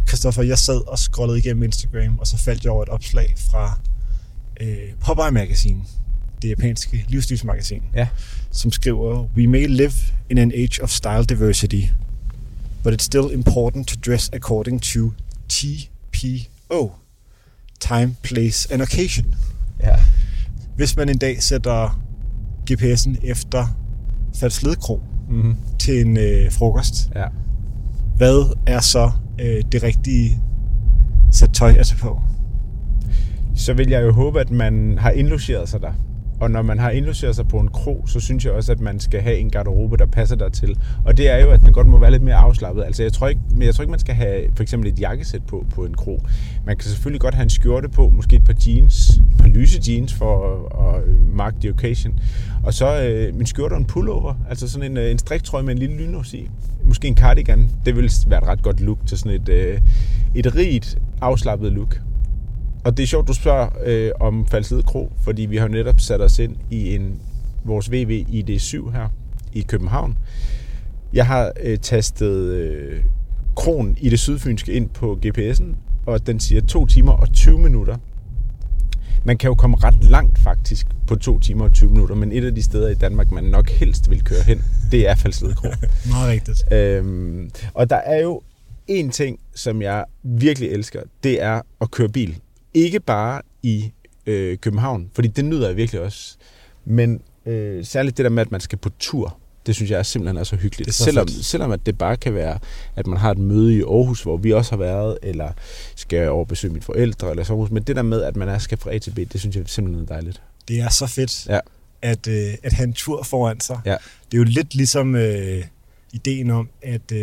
Christoffer, jeg sad og scrollede igennem Instagram, og så faldt jeg over et opslag fra Popeye Magazine, det japanske livsstilsmagasin, som skriver, "We may live in an age of style diversity, but it's still important to dress according to TPO, time, place and occasion." Ja. Hvis man en dag sætter GPS'en efter Falsled-Kro til en frokost, hvad er så det rigtige sæt tøj at tage på? Så vil jeg jo håbe, at man har indlogeret sig der. Og når man har indlogeret sig på en kro, så synes jeg også, at man skal have en garderobe, der passer dertil. Og det er jo, at man godt må være lidt mere afslappet. Altså, jeg tror ikke, man skal have for eksempel et jakkesæt på en kro. Man kan selvfølgelig godt have en skjorte på, måske et par lyse jeans for at mark the occasion. Og så en skjorte og en pullover, altså sådan en striktrøje med en lille lynås i. Måske en cardigan. Det vil være et ret godt look til sådan et rigt, afslappet look. Og det er sjovt, du spørger om Falsled Kro, fordi vi har netop sat os ind i vores VV ID7 her i København. Jeg har tastet kroen i det sydfynske ind på GPS'en, og den siger 2 timer og 20 minutter. Man kan jo komme ret langt faktisk på 2 timer og 20 minutter, men et af de steder i Danmark, man nok helst vil køre hen, det er Falsled Kro. Meget rigtigt. Og der er jo en ting, som jeg virkelig elsker, det er at køre bil. Ikke bare i København, fordi det nyder jeg virkelig også. Men særligt det der med, at man skal på tur, det synes jeg er simpelthen er så hyggeligt. Selvom at det bare kan være, at man har et møde i Aarhus, hvor vi også har været, eller skal over besøge mine forældre, eller sommerhus. Men det der med, at man skal fra A til B, det synes jeg simpelthen er dejligt. Det er så fedt, at have en tur foran sig. Ja. Det er jo lidt ligesom ideen om,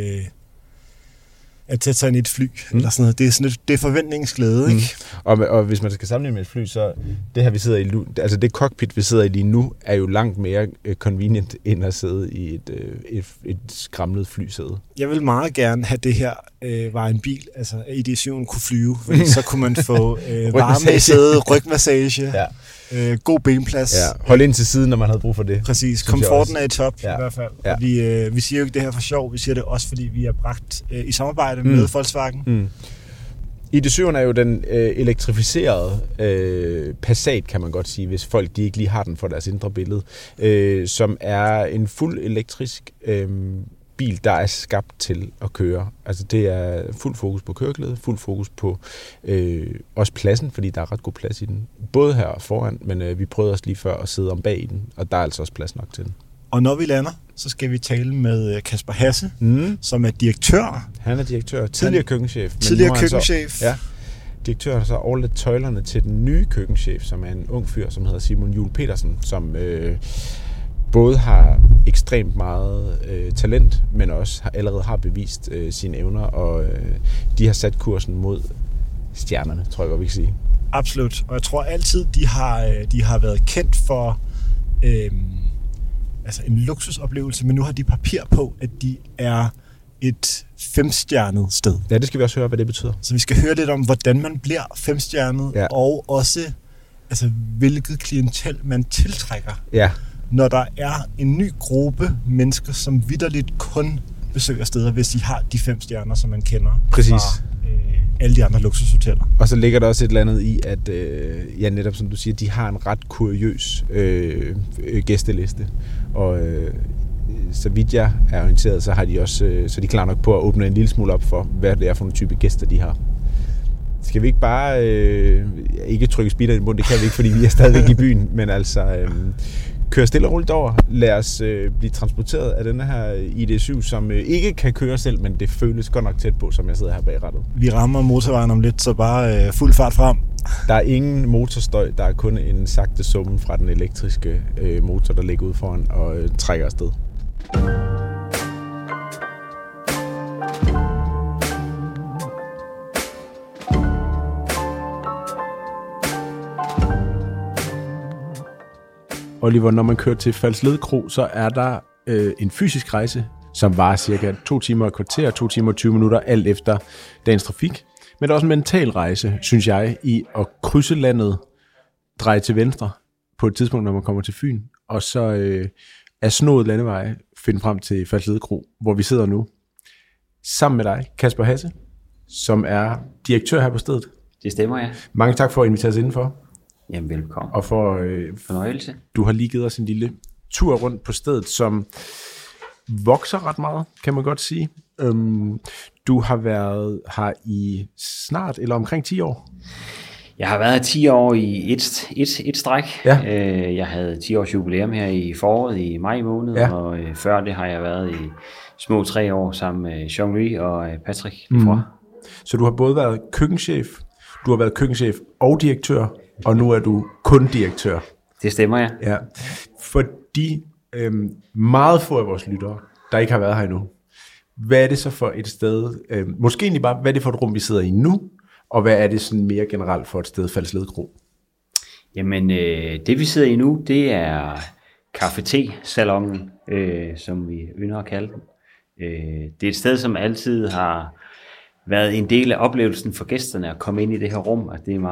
at sætte sig ind i et fly, eller sådan noget. Det er forventningsglæde, ikke? Og hvis man skal sammenligne med et fly, så det her, vi sidder i, altså det cockpit, vi sidder i lige nu, er jo langt mere convenient, end at sidde i et skramlet flysæde. Jeg vil meget gerne have det her var en bil, altså ID7'en kunne flyve, fordi så kunne man få varme i sædet, rygmassage, god benplads. Ja. Hold ind til siden, når man havde brug for det. Præcis. Komforten er i top, i hvert fald. Ja. Og vi siger jo ikke det her for sjov, vi siger det også, fordi vi har bragt i samarbejde med Volkswagen. ID7'eren er jo den elektrificerede Passat, kan man godt sige, hvis folk de ikke lige har den for deres indre billede, som er en fuld elektrisk bil, der er skabt til at køre. Altså det er fuld fokus på køreglæde, fuld fokus på også pladsen, fordi der er ret god plads i den. Både her foran, men vi prøvede også lige før at sidde om bag i den, og der er altså også plads nok til den. Og når vi lander, så skal vi tale med Kasper Hasse, som er direktør. Han er direktør, tidligere køkkenchef. Direktør har så overladt tøjlerne til den nye køkkenchef, som er en ung fyr, som hedder Simon Juhl Petersen, som både har ekstremt meget talent, men også allerede har bevist sine evner, og de har sat kursen mod stjernerne, tror jeg godt, vi kan sige. Absolut, og jeg tror altid, de har været kendt for en luksusoplevelse, men nu har de papir på, at de er et 5-stjernet sted. Ja, det skal vi også høre, hvad det betyder. Så vi skal høre lidt om, hvordan man bliver 5-stjernet, og også hvilket klientel man tiltrækker. Ja. Når der er en ny gruppe mennesker, som vitterligt kun besøger steder, hvis de har de 5 stjerner, som man kender. Præcis. Fra alle de andre luksushoteller. Og så ligger der også et eller andet i, at netop som du siger, de har en ret kuriøs gæsteliste. Og så vidt jeg er orienteret, så har de også, så de klar nok på at åbne en lille smule op for, hvad det er for en type gæster, de har. Skal vi ikke bare ikke trykke speeder i munden? Det kan vi ikke, fordi vi er stadigvæk i byen, men altså køre stille og roligt over. Lad os blive transporteret af denne her ID7, som ikke kan køre selv, men det føles godt nok tæt på, som jeg sidder her bag rattet. Vi rammer motorvejen om lidt, så bare fuld fart frem. Der er ingen motorstøj, der er kun en sagte summen fra den elektriske motor, der ligger ude foran og trækker afsted. Oliver, når man kører til Falsled Kro, så er der en fysisk rejse, som varer cirka 2 timer og kvarter, 2 timer og 20 minutter, alt efter dagens trafik. Men der er også en mental rejse, synes jeg, i at krydse landet, dreje til venstre på et tidspunkt, når man kommer til Fyn, og så er snået landeveje finde frem til Falsled Kro, hvor vi sidder nu. Sammen med dig, Kasper Hasse, som er direktør her på stedet. Det stemmer, ja. Mange tak for at invitere os indenfor. Jamen, velkommen. Og for fornøjelse. Du har lige givet os en lille tur rundt på stedet, som vokser ret meget, kan man godt sige. Du har været her i snart, eller omkring 10 år? Jeg har været her 10 år i et stræk. Ja. Jeg havde 10 års jubilæum her i foråret, i maj måned, ja. Og før det har jeg været i små 3 år sammen med Jean-Louis og Patrick Lefroy. Så du har både været køkkenchef, du har været køkkenchef og direktør, og nu er du kun direktør. Det stemmer, ja. Ja. For de meget få af vores lyttere, der ikke har været her endnu, hvad er det så for et sted, måske egentlig bare, hvad er det for et rum, vi sidder i nu, og hvad er det sådan mere generelt for et sted, Falsled Kro? Jamen, det vi sidder i nu, det er café-te-salonen, som vi ynder at kalde den. Det er et sted, som altid har været en del af oplevelsen for gæsterne at komme ind i det her rum, og det er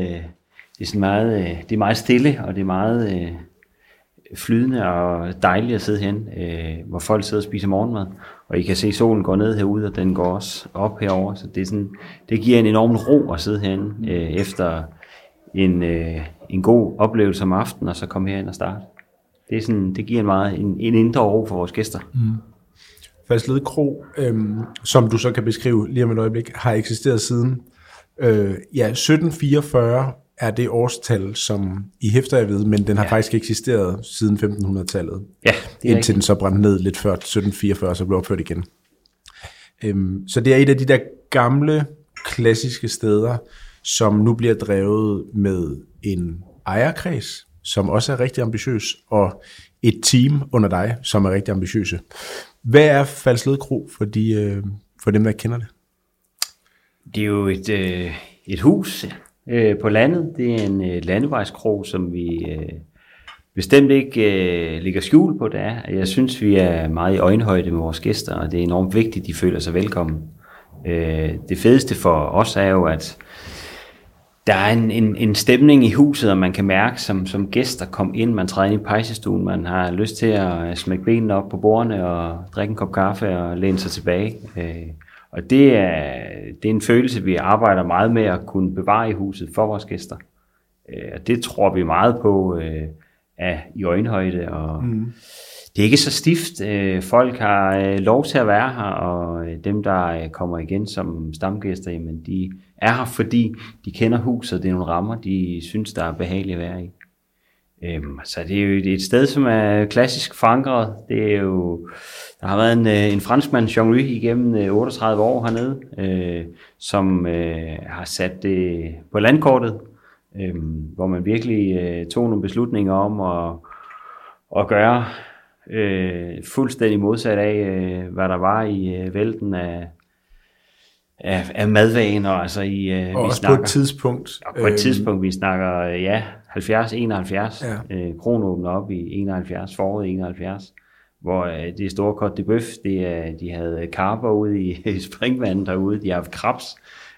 meget stille, og det er meget flydende og dejligt at sidde hen, hvor folk sidder og spiser morgenmad, og I kan se solen går ned herude, og den går også op herover, så det er sådan, det giver en enorm ro at sidde herinde efter en god oplevelse om aftenen, og så komme herind og starte. Det er sådan, det giver en indre ro for vores gæster. Falsled Kro, som du så kan beskrive lige om et øjeblik, har eksisteret siden 1744 er det årstal, som I hæfter jer ved, men den har faktisk eksisteret siden 1500-tallet. Ja, det er indtil den så brændte ned lidt før 1744, så blev opført igen. Så det er et af de der gamle, klassiske steder, som nu bliver drevet med en ejerkreds, som også er rigtig ambitiøs, og et team under dig, som er rigtig ambitiøse. Hvad er Falsled Kro for dem, der kender det? Det er jo et hus på landet. Det er en landevejskro, som vi bestemt ikke lægger skjul på, det er. Jeg synes, vi er meget i øjenhøjde med vores gæster, og det er enormt vigtigt, at de føler sig velkommen. Det fedeste for os er jo, at der er en stemning i huset, og man kan mærke som gæster komme ind, man træder ind i pejsestuen, man har lyst til at smække benene op på bordene og drikke en kop kaffe og læne sig tilbage. Og det er en følelse, vi arbejder meget med at kunne bevare i huset for vores gæster. Og det tror vi meget på i øjenhøjde, og det er ikke så stift. Folk har lov til at være her, og dem, der kommer igen som stamgæster, jamen, de er her, fordi de kender huset, det er nogle rammer, de synes, der er behageligt at være i. Så det er jo et sted, som er klassisk forankret. Det er jo, der har været en franskmand, Jean-Louis, igennem 38 år hernede, som har sat det på landkortet, hvor man virkelig tog nogle beslutninger om at gøre fuldstændig modsat af, hvad der var i vælten af madvaner. Altså og også snakker, på et tidspunkt. På et tidspunkt, vi snakker 70-71. Ja. Kron åbner op i 71, foråret 71, hvor det store Côte de Bœuf, de havde karper ude i springvandet derude, de har haft krabs.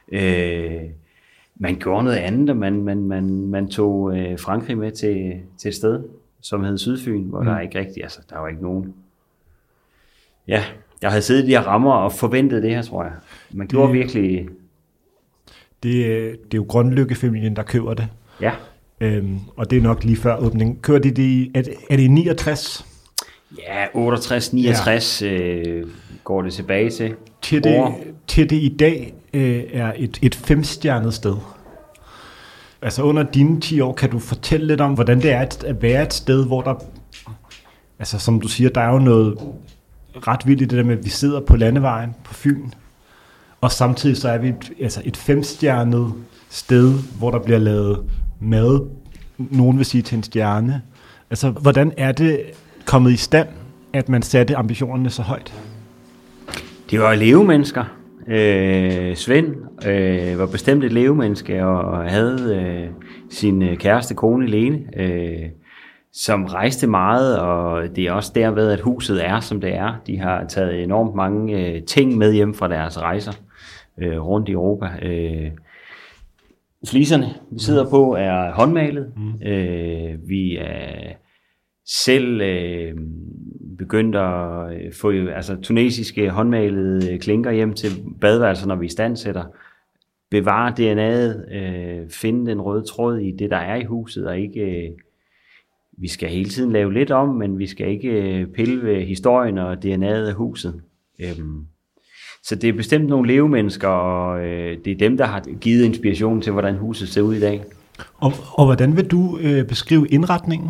Man gjorde noget andet, og man tog Frankrig med til et sted, som hed Sydfyn, hvor der ikke rigtig, altså der var ikke nogen. Ja, jeg havde siddet i de her rammer og forventet det her, tror jeg. Man gjorde virkelig. Det er jo Grønlykke-familien, der køber det. Ja. Og det er nok lige før åbningen. Kører de det, er det i 69? Ja, 68, 69 går det tilbage til. Til det i dag er et 5-stjernet sted. Altså under dine 10 år, kan du fortælle lidt om, hvordan det er at være et sted, hvor der, altså som du siger, der er jo noget ret vildt i det der med, at vi sidder på landevejen på Fyn, og samtidig så er vi et 5-stjernet sted, hvor der bliver lavet mad, nogen vil sige til en stjerne. Altså, hvordan er det kommet i stand, at man satte ambitionerne så højt? Det var levemennesker. Svend var bestemt et levemenneske og havde sin kæreste kone Lene, som rejste meget, og det er også derved, at huset er, som det er. De har taget enormt mange ting med hjem fra deres rejser rundt i Europa. Fliserne, vi sidder på, er håndmalet. Vi er selv begyndt at få tunesiske håndmalede klinker hjem til badeværelser, når vi istandsætter. Bevare DNA'et, finde den røde tråd i det, der er i huset, og ikke... vi skal hele tiden lave lidt om, men vi skal ikke pille ved historien og DNA'et af huset. Så det er bestemt nogle levemennesker, og det er dem, der har givet inspiration til, hvordan huset ser ud i dag. Og hvordan vil du beskrive indretningen?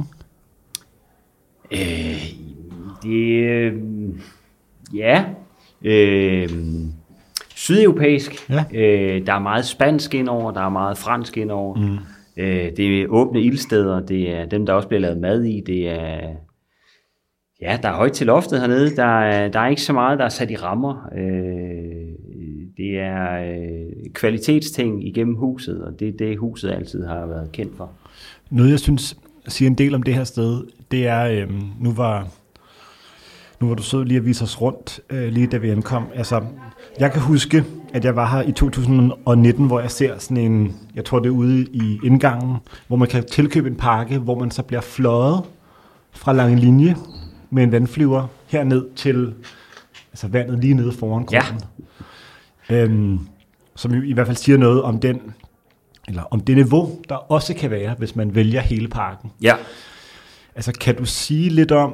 Sydeuropæisk. Ja. Der er meget spansk indover, der er meget fransk indover. Det er åbne ildsteder, det er dem, der også bliver lavet mad i, det er... Ja, der er højt til loftet hernede, der er ikke så meget, der er sat i rammer. Det er kvalitetsting igennem huset, og det er det, huset altid har været kendt for. Noget, jeg synes siger en del om det her sted, det er, nu var du sød lige at vise os rundt, lige da vi ankom. Altså, jeg kan huske, at jeg var her i 2019, hvor jeg ser sådan en, jeg tror det er ude i indgangen, hvor man kan tilkøbe en pakke, hvor man så bliver fløjet fra Lange Linje med en vandflyver herned til vandet lige nede foran grunden. Ja. Som i hvert fald siger noget om om det niveau, der også kan være, hvis man vælger hele pakken. Ja. Altså, kan du sige lidt om,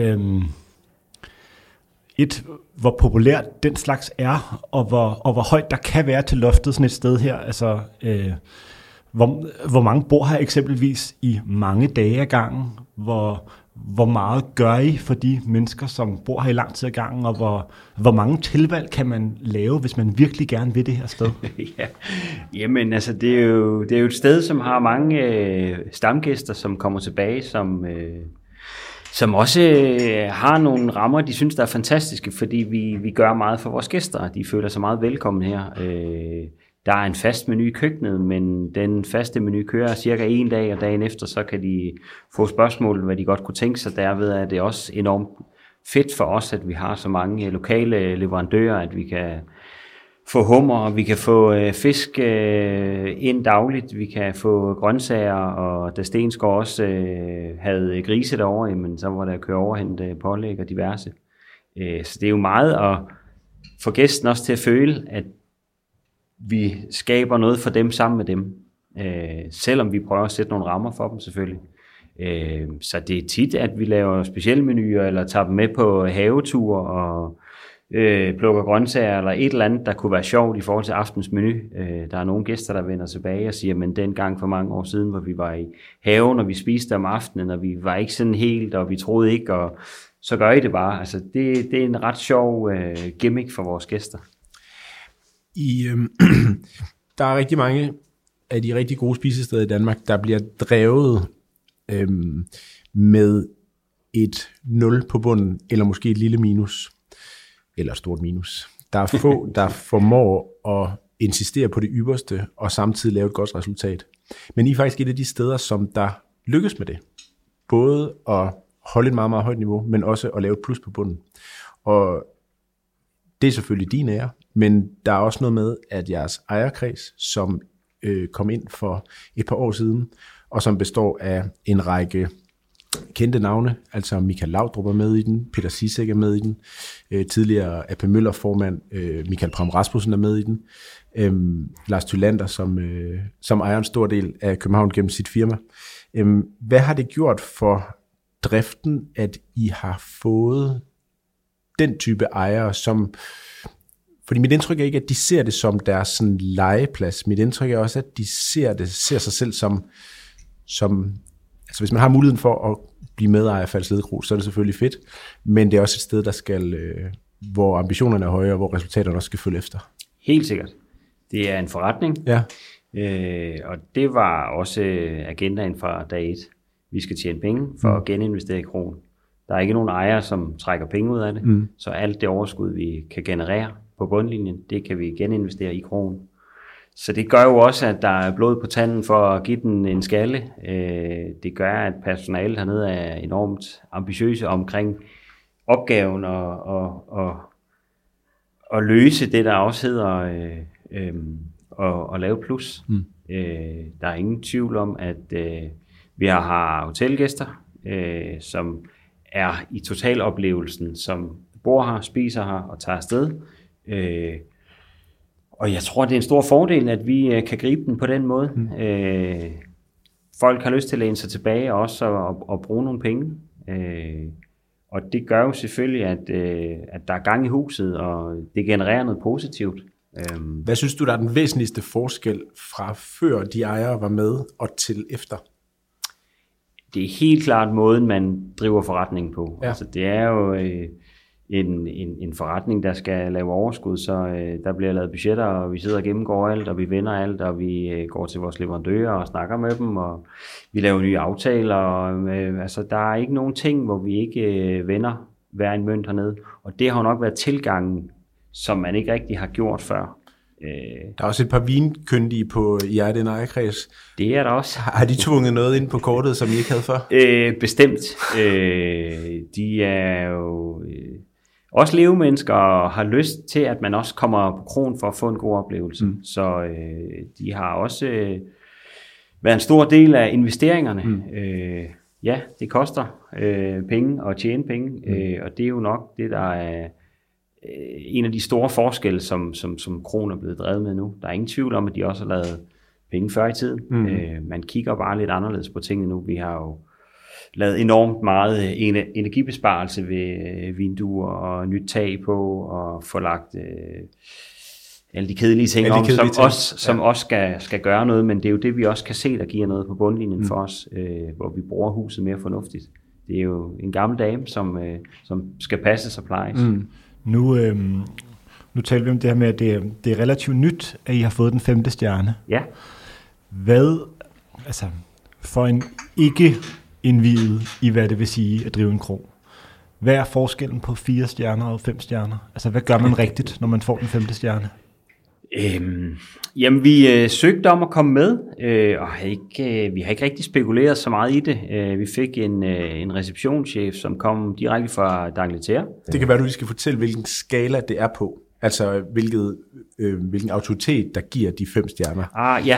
hvor populært den slags er, og hvor højt der kan være til loftet sådan et sted her? Altså, hvor mange bor her eksempelvis i mange dage ad gangen? Hvor meget gør I for de mennesker, som bor her i lang tid ad gangen, og hvor mange tilvalg kan man lave, hvis man virkelig gerne vil det her sted? Ja. Jamen, altså, det er jo et sted, som har mange stamgæster, som kommer tilbage, som også har nogle rammer, de synes, der er fantastiske, fordi vi gør meget for vores gæster. De føler sig meget velkommen her. Der er en fast menu i køkkenet, men den faste menu kører cirka en dag, og dagen efter, så kan de få spørgsmål, hvad de godt kunne tænke sig. Derved er det også enormt fedt for os, at vi har så mange lokale leverandører, at vi kan få hummer, og vi kan få fisk ind dagligt, vi kan få grøntsager, og da Stensgaard også havde grise derovre, jamen, så var der at køre overhente pålæg og diverse. Så det er jo meget at få gæsten også til at føle, at vi skaber noget for dem sammen med dem, selvom vi prøver at sætte nogle rammer for dem selvfølgelig. Så det er tit, at vi laver specielle menuer, eller tager dem med på haveture, og plukker grøntsager, eller et eller andet, der kunne være sjovt i forhold til aftens menu. Der er nogle gæster, der vender tilbage og siger, men dengang for mange år siden, hvor vi var i haven, og vi spiste om aftenen, og vi var ikke sådan helt, og vi troede ikke, og så gør I det bare. Altså, det er en ret sjov gimmick for vores gæster. Der er rigtig mange af de rigtig gode spisesteder i Danmark, der bliver drevet med et 0 på bunden, eller måske et lille minus, eller et stort minus. Der er få, der formår at insistere på det ypperste, og samtidig lave et godt resultat. Men I er faktisk et af de steder, som der lykkes med det. Både at holde et meget, meget højt niveau, men også at lave et plus på bunden. Og det er selvfølgelig din ære, men der er også noget med, at jeres ejerkreds, som kom ind for et par år siden, og som består af en række kendte navne, altså Michael Laudrup er med i den, Peter Sisek er med i den, tidligere AP Møller formand Michael Pram Rasmussen er med i den, Lars Thylander, som ejer en stor del af København gennem sit firma. Hvad har det gjort for driften, at I har fået den type ejere, som... Fordi mit indtryk er ikke, at de ser det som deres sådan legeplads. Mit indtryk er også, at de ser sig selv som altså hvis man har muligheden for at blive medejer af Faldsled Kro, så er det selvfølgelig fedt, men det er også et sted, der skal, hvor ambitionerne er høje, og hvor resultaterne også skal følge efter. Helt sikkert. Det er en forretning, ja. Og det var også agendaen fra dag 1. Vi skal tjene penge for at geninvestere i kronen. Der er ikke nogen ejere, som trækker penge ud af det, så alt det overskud, vi kan generere på bundlinjen, det kan vi geninvestere i kronen. Så det gør jo også, at der er blod på tanden for at give den en skalle. Det gør, at personalet hernede er enormt ambitiøse omkring opgaven og løse det, der også hedder at lave plus. Der er ingen tvivl om, at vi har hotelgæster, som er i totaloplevelsen, som bor her, spiser her og tager afsted. Og jeg tror, det er en stor fordel, at vi kan gribe den på den måde. Folk har lyst til at læne sig tilbage også og bruge nogle penge. Og det gør jo selvfølgelig, at der er gang i huset, og det genererer noget positivt. Hvad synes du, der er den væsentligste forskel fra før de ejere var med og til efter? Det er helt klart måden, man driver forretningen på. Ja. Altså, det er jo en forretning, der skal lave overskud, så der bliver lavet budgetter, og vi sidder og gennemgår alt, og vi vender alt, og vi går til vores leverandører og snakker med dem, og vi laver nye aftaler. Og, altså, der er ikke nogen ting, hvor vi ikke vender hver en mønt hernede. Og det har jo nok været tilgangen, som man ikke rigtig har gjort før. Der er også et par vinkyndige på den ejerkreds. Det er der også. Har de tvunget noget ind på kortet, som I ikke havde før? Bestemt. De er jo også levemennesker og har lyst til, at man også kommer på krogen for at få en god oplevelse. Så de har også været en stor del af investeringerne. Ja, det koster penge at tjene penge, og det er jo nok det, der er en af de store forskelle, som kronen er blevet drevet med nu. Der er ingen tvivl om, at de også har lavet penge før i tiden. Man kigger bare lidt anderledes på tingene nu. Vi har jo lavet enormt meget energibesparelse ved vinduer og nyt tag på, og få lagt alle de kedelige ting om, som også skal gøre noget, men det er jo det, vi også kan se, der giver noget på bundlinjen for os, hvor vi bruger huset mere fornuftigt. Det er jo en gammel dame, som skal passes og plejes. Nu taler vi om det her med, at det er relativt nyt, at I har fået den 5. stjerne. Ja. Hvad, altså for en ikke-indviet i, hvad det vil sige at drive en krog, hvad er forskellen på 4 stjerner og 5 stjerner? Altså, hvad gør man rigtigt, når man får den 5. stjerne? Jamen, vi søgte om at komme med, og vi har ikke rigtig spekuleret så meget i det. Vi fik en receptionschef, som kom direkte fra D'Angleterre. Det kan være, du lige skal fortælle, hvilken skala det er på. Altså, hvilken autoritet, der giver de 5 stjerner. Ja,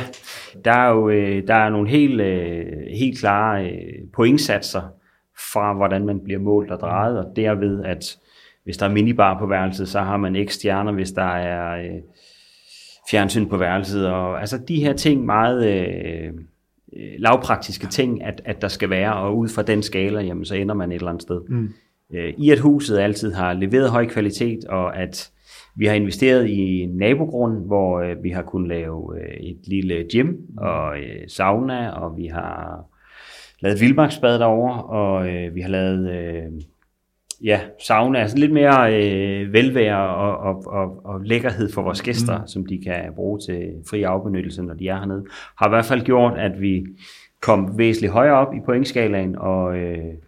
der er nogle helt klare pointsatser fra, hvordan man bliver målt og drejet, og derved, at hvis der er minibar på værelset, så har man x stjerner, hvis der er fjernsyn på værelset, og altså de her ting, meget lavpraktiske ting, at der skal være, og ud fra den skala, jamen, så ender man et eller andet sted. I at huset altid har leveret høj kvalitet, og at vi har investeret i en nabogrund, hvor vi har kunnet lave et lille gym og sauna, og vi har lavet vildmarksbad derovre, og vi har lavet sauna, altså lidt mere velvære og lækkerhed for vores gæster, som de kan bruge til fri afbenyttelse, når de er hernede. Har i hvert fald gjort, at vi kom væsentligt højere op i pointskalaen, og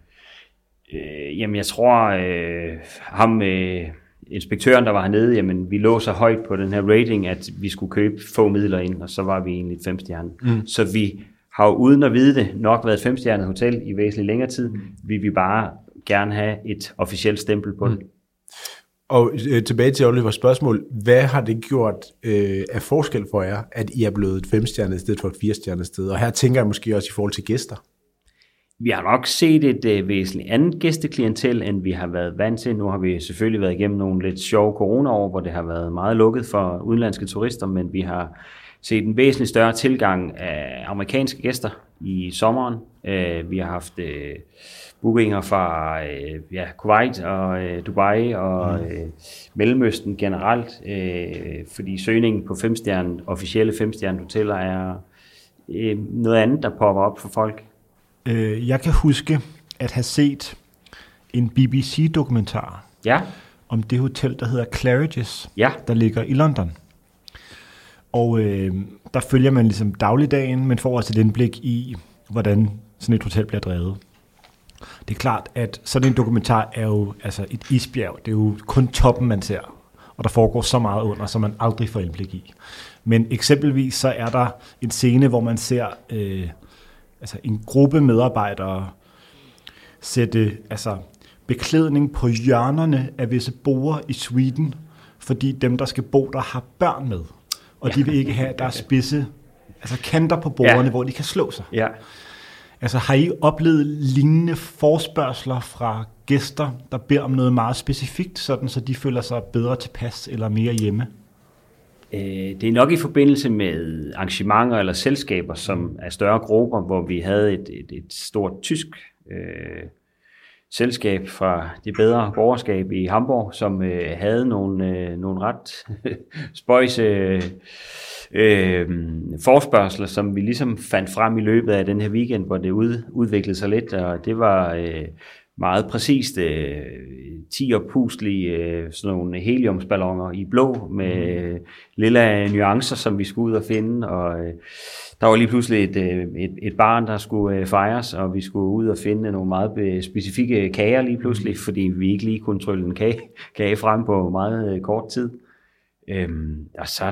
jamen jeg tror, ham inspektøren, der var hernede, jamen vi lå så højt på den her rating, at vi skulle købe få midler ind, og så var vi egentlig 5 stjerner. Så vi har jo uden at vide det nok været 5-stjernet hotel i væsentligt længere tid. Vi vil bare gerne have et officielt stempel på det. Og tilbage til Olivers spørgsmål. Hvad har det gjort af forskel for jer, at I er blevet et 5-stjernet sted for et 4-stjernet sted? Og her tænker jeg måske også i forhold til gæster. Vi har nok set et væsentligt andet gæsteklientel, end vi har været vant til. Nu har vi selvfølgelig været igennem nogle lidt sjove coronaår, hvor det har været meget lukket for udenlandske turister, men vi har set en væsentligt større tilgang af amerikanske gæster i sommeren. Vi har haft bookinger fra Kuwait og Dubai og Mellemøsten generelt, fordi søgningen på officielle 5-stjernede hoteller er noget andet, der popper op for folk. Jeg kan huske at have set en BBC-dokumentar om det hotel, der hedder Claridge's, der ligger i London. Og der følger man ligesom dagligdagen, men får også et indblik i, hvordan sådan et hotel bliver drevet. Det er klart, at sådan en dokumentar er jo altså et isbjerg. Det er jo kun toppen, man ser. Og der foregår så meget under, som man aldrig får indblik i. Men eksempelvis så er der en scene, hvor man ser en gruppe medarbejdere sætte beklædning på hjørnerne af visse borde i Sweden, fordi dem, der skal bo der, har børn med. Og de vil ikke have, at der er spidse kanter på bordene, hvor de kan slå sig. Altså har I oplevet lignende forespørgsler fra gæster, der beder om noget meget specifikt, sådan så de føler sig bedre tilpas eller mere hjemme? Det er nok i forbindelse med arrangementer eller selskaber, som er større grupper, hvor vi havde et stort tysk selskab fra det bedre borgerskab i Hamburg, som havde nogle ret spøjse forespørgsler, som vi ligesom fandt frem i løbet af den her weekend, hvor det udviklede sig lidt, og det var meget præcist 10 oppuslige sådan nogle heliumsballoner i blå med lille nuancer, som vi skulle ud og finde, og der var lige pludselig et barn, der skulle fejres, og vi skulle ud og finde nogle meget specifikke kager lige pludselig, fordi vi ikke lige kunne trylle en kage frem på meget kort tid. Og så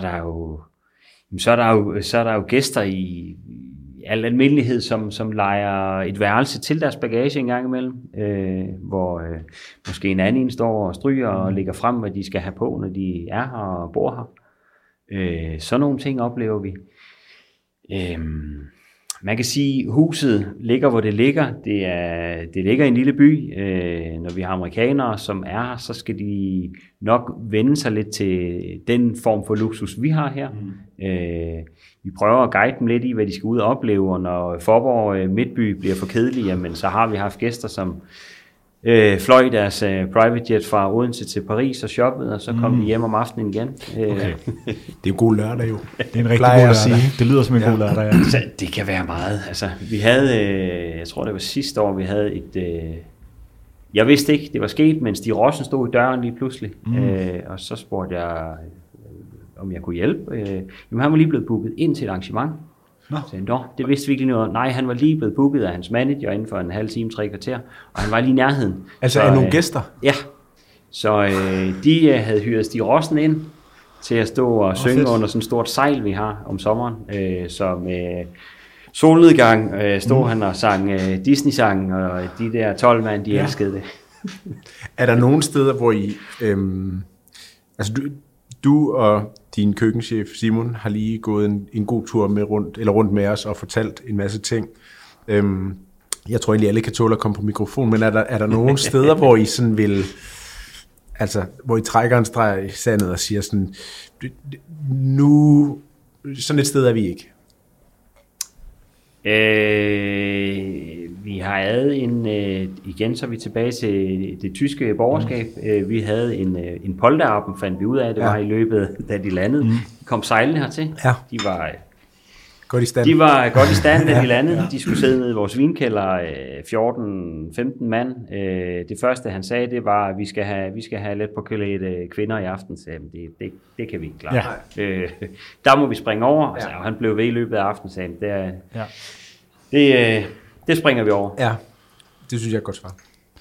er der jo gæster i al almindelighed, som lejer et værelse til deres bagage en gang imellem, hvor måske en anden står og stryger og lægger frem, hvad de skal have på, når de er her og bor her. Sådan nogle ting oplever vi. Man kan sige, at huset ligger, hvor det ligger. Det ligger i en lille by. Når vi har amerikanere, som er her, så skal de nok vende sig lidt til den form for luksus, vi har her. Vi prøver at guide dem lidt i, hvad de skal ud og opleve, og når Faaborg Midtby bliver for kedelig, jamen, så har vi haft gæster, som fløj deres private jet fra Odense til Paris og shoppede, og så kom de hjem om aftenen igen. Okay. Det er jo god lørdag jo. Det er en rigtig god lørdag. Det lyder som en god lørdag, ja. Så det kan være meget. Altså, vi havde, jeg tror det var sidste år, vi havde jeg vidste ikke, det var sket, mens de Rossen stod i døren lige pludselig. Og så spurgte jeg, om jeg kunne hjælpe. Jamen, han var lige blevet booket ind til et arrangement. Så det vidste vi ikke noget. Nej, han var lige blevet booket af hans manager inden for en halv time, 3 kvarter, og han var lige i nærheden. Altså af nogle gæster? Ja. Så de havde hyret Stig Rossen ind til at stå og synge under sådan et stort sejl, vi har om sommeren. Så med solnedgang stod han og sang Disney-sang, og de der 12 mand, de elskede det. Er der nogle steder, hvor I... altså du og din køkkenchef Simon har lige gået en god tur med rundt med os og fortalt en masse ting. Jeg tror egentlig, alle kan tåle at komme på mikrofon, men er der nogle steder, hvor I sådan vil... Altså, hvor I trækker en streg i sandet og siger sådan... Nu... Sådan et sted er vi ikke. Vi har havde igen så er vi tilbage til det tyske borgerskab. Vi havde en polterappen, fandt vi ud af, det var i løbet, da de landede. De kom sejlende hertil. Ja. De var godt i stand. De var godt i stand, da de landede. De skulle sidde nede i vores vinkælder, 14-15 mand. Det første, han sagde, det var, at vi skal have let på kølet kvinder i aften. Så det kan vi ikke klare. Ja. Der må vi springe over. Ja. Så han blev ved i løbet af aftenen, sagde det springer vi over. Ja, det synes jeg er godt svar.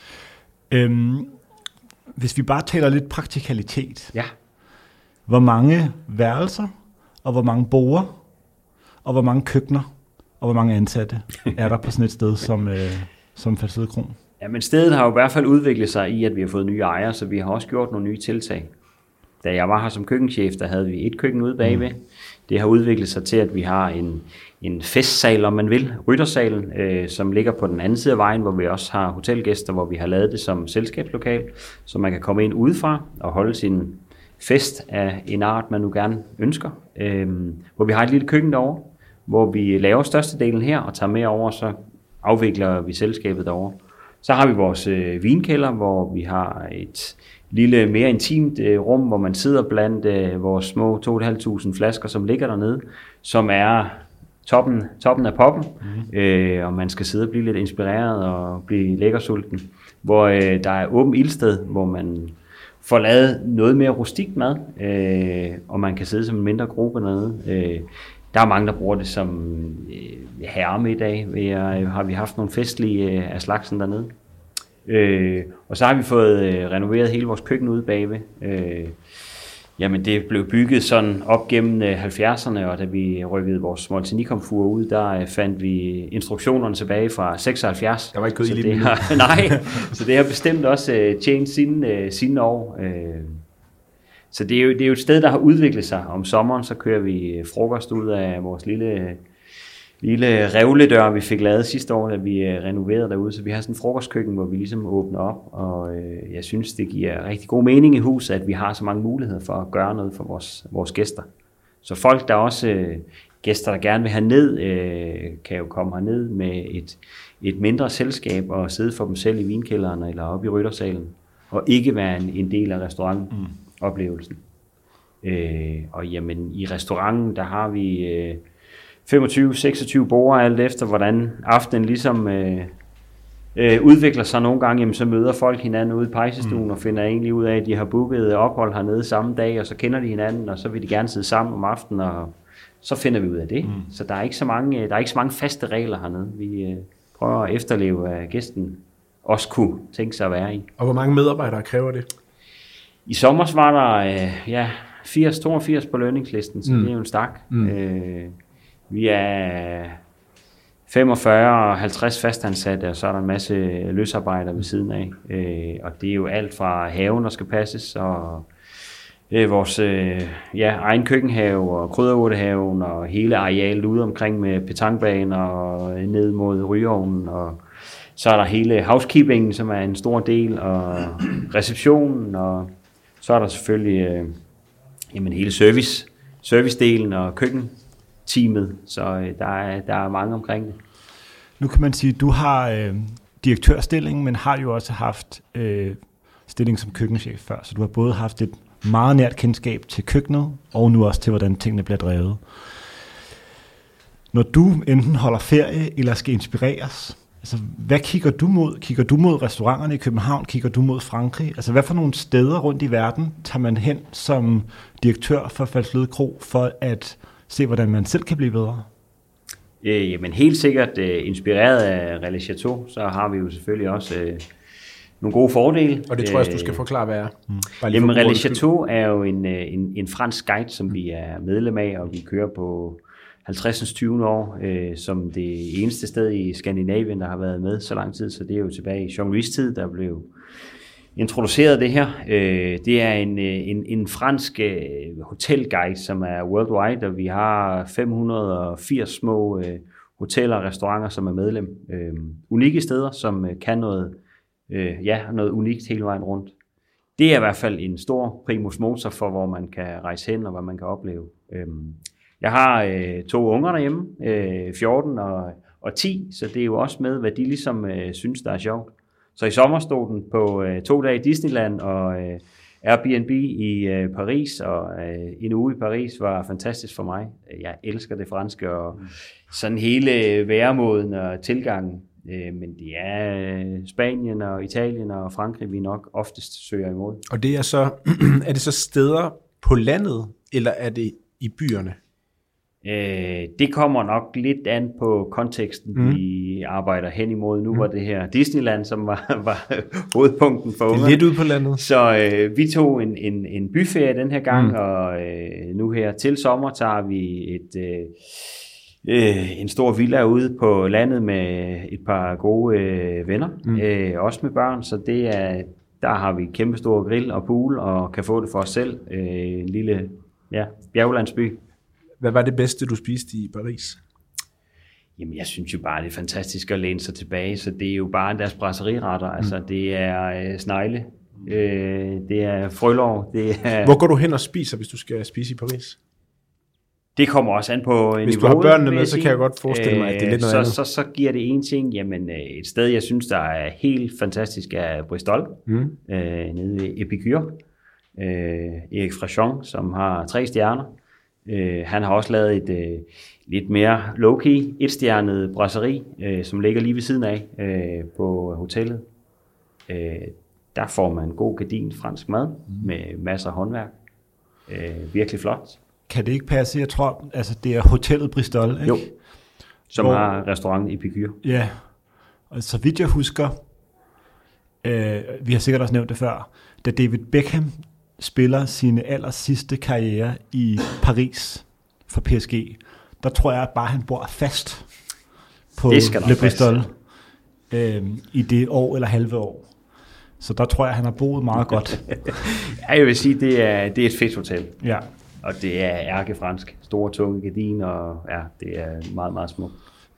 Hvis vi bare taler lidt praktikalitet. Ja. Hvor mange værelser, og hvor mange borer, og hvor mange køkkener, og hvor mange ansatte er der på sådan et sted som Falsted Kro? Ja, men stedet har jo i hvert fald udviklet sig i, at vi har fået nye ejere, så vi har også gjort nogle nye tiltag. Da jeg var her som køkkenchef, der havde vi et køkken ude bagved. Det har udviklet sig til, at vi har en festsal, om man vil, Ryttersalen, som ligger på den anden side af vejen, hvor vi også har hotelgæster, hvor vi har lavet det som selskabslokal, så man kan komme ind udefra og holde sin fest af en art, man nu gerne ønsker. Hvor vi har et lille køkken derovre, hvor vi laver størstedelen her og tager med over, så afvikler vi selskabet derovre. Så har vi vores vinkælder, hvor vi har et lille mere intimt rum, hvor man sidder blandt vores små 2.500 flasker, som ligger dernede, som er toppen af poppen, og man skal sidde og blive lidt inspireret og blive lækkersulten, hvor der er åben ildsted, hvor man får lavet noget mere rustikt mad, og man kan sidde som en mindre gruppe dernede. Der er mange, der bruger det som herremiddag. Har vi haft nogle festlige af slagsen dernede. Og så har vi fået renoveret hele vores køkken ude bagved. Jamen det blev bygget sådan op gennem 70'erne, og da vi rykkede vores Molteni-komfur ud, der fandt vi instruktionerne tilbage fra 76. Der var ikke gået i det. Nej, så det har bestemt også tjent sine år. Så det er jo et sted, der har udviklet sig. Om sommeren så kører vi frokost ud af vores lille lille revledør, vi fik lavet sidste år, da vi renoverede derude. Så vi har sådan en frokostkøkken, hvor vi ligesom åbner op, og jeg synes, det giver rigtig god mening i huset, at vi har så mange muligheder for at gøre noget for vores gæster. Så folk, der også gæster, der gerne vil have ned, kan jo komme herned med et mindre selskab og sidde for dem selv i vinkælderen eller oppe i ryttersalen, og ikke være en del af restaurantoplevelsen. Og jamen, i restauranten, der har vi 25-26 borde, alt efter hvordan aftenen ligesom udvikler sig nogle gange, jamen, så møder folk hinanden ude i pejsestuen og finder egentlig ud af, at de har booket ophold hernede samme dag, og så kender de hinanden, og så vil de gerne sidde sammen om aftenen, og så finder vi ud af det. Så der er ikke så mange faste regler hernede. Vi prøver at efterleve, at gæsten også kunne tænke sig at være i. Og hvor mange medarbejdere kræver det? I sommer var der 82 på lønningslisten, så det er jo en stak. Vi er 45 og 50 fastansatte, og så er der en masse løsarbejdere ved siden af. Og det er jo alt fra haven, der skal passes, og vores egen køkkenhave og krydderurtehaven og hele arealet ude omkring med petanquebaner og ned mod rygeovnen. Og så er der hele housekeepingen, som er en stor del, og receptionen, og så er der selvfølgelig hele servicedelen og køkkenteamet, så der er mange omkring det. Nu kan man sige, at du har direktørstillingen, men har jo også haft stilling som køkkenchef før, så du har både haft et meget nært kendskab til køkkenet, og nu også til, hvordan tingene bliver drevet. Når du enten holder ferie, eller skal inspireres, altså, hvad kigger du mod? Kigger du mod restauranterne i København? Kigger du mod Frankrig? Altså, hvad for nogle steder rundt i verden tager man hen som direktør for Falsled Kro, for at se, hvordan man selv kan blive bedre? Jamen helt sikkert inspireret af Relais Chateau, så har vi jo selvfølgelig også nogle gode fordele. Og det tror jeg, du skal forklare, hvad er. Jamen Relais Chateau er jo en fransk guide, som vi er medlem af, og vi kører på 50. 20. år, som det eneste sted i Skandinavien, der har været med så lang tid, så det er jo tilbage i Jean-Louis' tid, der blev introduceret det her. Det er en fransk hotelguide, som er worldwide, og vi har 580 små hoteller og restauranter, som er medlem. Unikke steder, som kan noget unikt hele vejen rundt. Det er i hvert fald en stor primus motor for, hvor man kan rejse hen og hvad man kan opleve. Jeg har 2 unger derhjemme, 14 og 10, så det er jo også med, hvad de ligesom synes, der er sjovt. Så i sommer stod den på 2 dage i Disneyland og Airbnb i Paris, og en uge i Paris var fantastisk for mig. Jeg elsker det franske og sådan hele væremåden og tilgangen. Men det er Spanien og Italien og Frankrig, vi nok oftest søger imod. Og det er så, er det så steder på landet, eller er det i byerne? Det kommer nok lidt an på konteksten, vi arbejder hen imod. Nu var det her Disneyland, som var hovedpunkten for unger. Lidt ude på landet. Så vi tog en byferie den her gang, og nu her til sommer tager vi en stor villa ude på landet med et par gode venner, også med børn, så der har vi kæmpe store grill og pool, og kan få det for os selv. En lille bjerglandsby. Hvad var det bedste, du spiste i Paris? Jamen, jeg synes jo bare, det er fantastisk at læne sig tilbage, så det er jo bare deres brasserieretter. Altså, det er snegle, det er frølår, det er... Hvor går du hen og spiser, hvis du skal spise i Paris? Det kommer også an på hvis du har børnene med, så kan jeg godt forestille mig, at det er lidt noget andet. Så giver det en ting. Jamen, et sted, jeg synes, der er helt fantastisk, er Bristol, nede ved Epicure. Erik Frachon, som har 3 stjerner. Han har også lavet et lidt mere low-key, 1-stjernet brasserie, som ligger lige ved siden af på hotellet. Der får man god gardin fransk mad med masser af håndværk. Virkelig flot. Kan det ikke passe? Jeg tror, altså det er hotellet Bristol, ikke? Jo, som har restaurant i Epicure. Ja, og så vidt jeg husker, vi har sikkert også nævnt det før, da David Beckham spiller sine allersidste karriere i Paris for PSG, der tror jeg bare, han bor fast på Le Bristol i det år eller halve år. Så der tror jeg, han har boet meget godt. Ja, jeg vil sige, det er et fedt hotel. Ja. Og det er ærkefransk. Store, tunge gardiner, og ja, det er meget, meget smukt.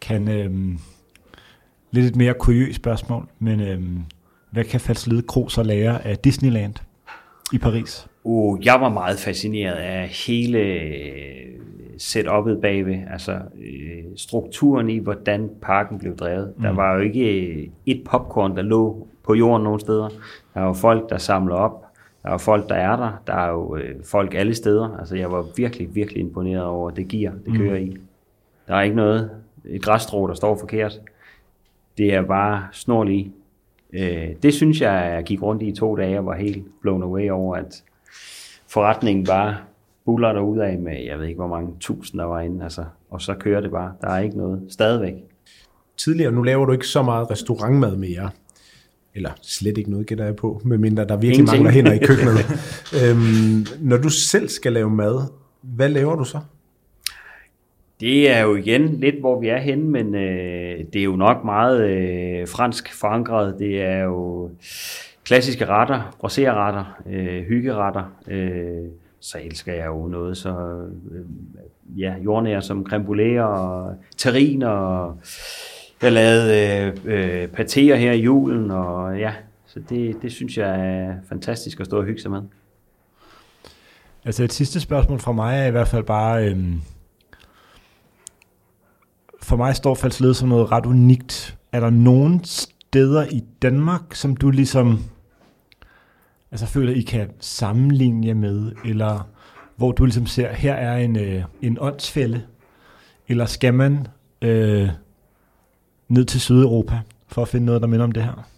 Lidt et mere kuriøst spørgsmål, men hvad kan Falsled Kro så lære af Disneyland i Paris? Jeg var meget fascineret af hele setup'et bagved, altså strukturen i, hvordan parken blev drevet. Der var jo ikke et popcorn, der lå på jorden nogen steder. Der var folk, der samler op. Der er folk, der er der. Der er jo folk alle steder. Altså, jeg var virkelig, virkelig imponeret over det gear, det kører i. Der er ikke noget, et græsstrå, der står forkert. Det er bare snorlig. Det synes jeg gik rundt i 2 dage og var helt blown away over, at forretningen bare buller derudad med, jeg ved ikke, hvor mange tusind der var inde. Altså, og så kører det bare. Der er ikke noget stadigvæk. Tidligere, nu laver du ikke så meget restaurantmad mere. Eller slet ikke noget, gætter jeg på, medmindre der virkelig mangler hænder i køkkenet. Når du selv skal lave mad, hvad laver du så? Det er jo igen lidt, hvor vi er henne, men det er jo nok meget fransk forankret. Det er jo klassiske retter, roséretter, hyggeretter. Så elsker jeg jo noget så jordnære som crème brûlée og terrine, og jeg lavede patéer her i julen, og ja, så det synes jeg er fantastisk at stå og hygge sig med. Altså et sidste spørgsmål fra mig er i hvert fald bare, for mig står Falsled som noget ret unikt. Er der nogen steder i Danmark, som du ligesom føler, I kan sammenligne jer med, eller hvor du ligesom ser, her er en åndsfælde, eller skal man ned til Sydeuropa for at finde noget, der minder om det her?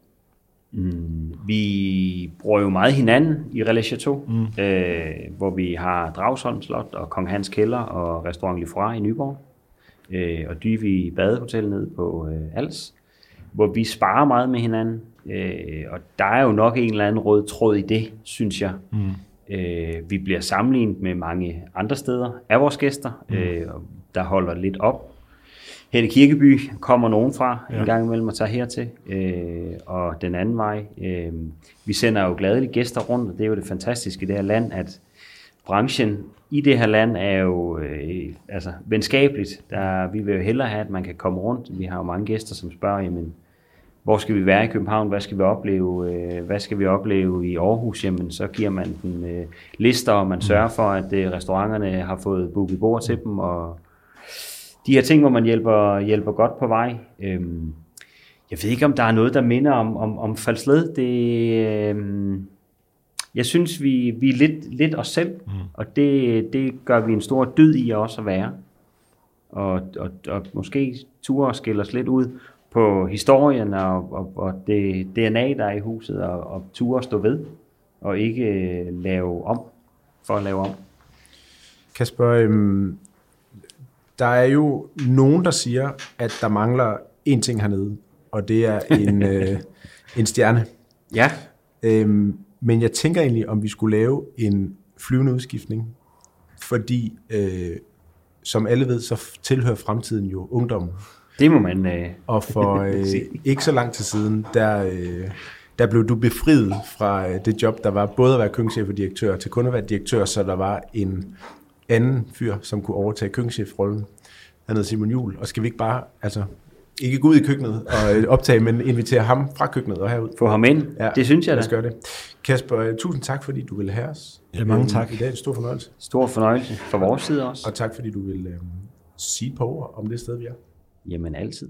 Vi bruger jo meget hinanden i Relais Chateau, hvor vi har Dragsholm Slot og Kong Hans Kælder og Restaurant Le Froid i Nyborg, og Dyvi Badehotel ned på Als, hvor vi sparer meget med hinanden, og der er jo nok en eller anden rød tråd i det, synes jeg. Vi bliver sammenlignet med mange andre steder af vores gæster, der holder lidt op. Helle Kirkeby kommer nogen fra en gang imellem og tager hertil, og den anden vej. Vi sender jo gladeligt gæster rundt, og det er jo det fantastiske i det her land, at branchen i det her land er jo venskabeligt. Vi vil jo hellere have, at man kan komme rundt. Vi har jo mange gæster, som spørger, jamen, hvor skal vi være i København? Hvad skal vi opleve? Hvad skal vi opleve i Aarhus? Jamen, så giver man dem lister, og man sørger for, at restauranterne har fået booket bord til dem, og de her ting, hvor man hjælper godt på vej. Jeg ved ikke, om der er noget, der minder om Falsled. Jeg synes, vi er lidt os selv, og det gør vi en stor dyd i også at være. Og måske ture og skille os lidt ud på historien og det DNA, der er i huset, og ture at stå ved, og ikke lave om for at lave om. Kasper, der er jo nogen, der siger, at der mangler én ting hernede, og det er en stjerne. Ja. Men jeg tænker egentlig, om vi skulle lave en flyvende udskiftning, fordi som alle ved, så tilhører fremtiden jo ungdommen. Det må man... Og for ikke så lang tid siden, der blev du befriet fra det job, der var både at være køkkenchef og direktør, til kun at være direktør, så der var en anden fyr, som kunne overtage køkkenchefrollen. Han hed Simon Juhl, og skal vi ikke bare, ikke gå ud i køkkenet og optage, men invitere ham fra køkkenet og herud? Få ham ind, ja, det synes jeg da. Lad os gøre det. Kasper, tusind tak, fordi du ville have os. Ja, mange tak. I dag er det stor fornøjelse. Stor fornøjelse fra vores side også. Og tak, fordi du ville sige et par ord om det sted, vi er. Jamen altid.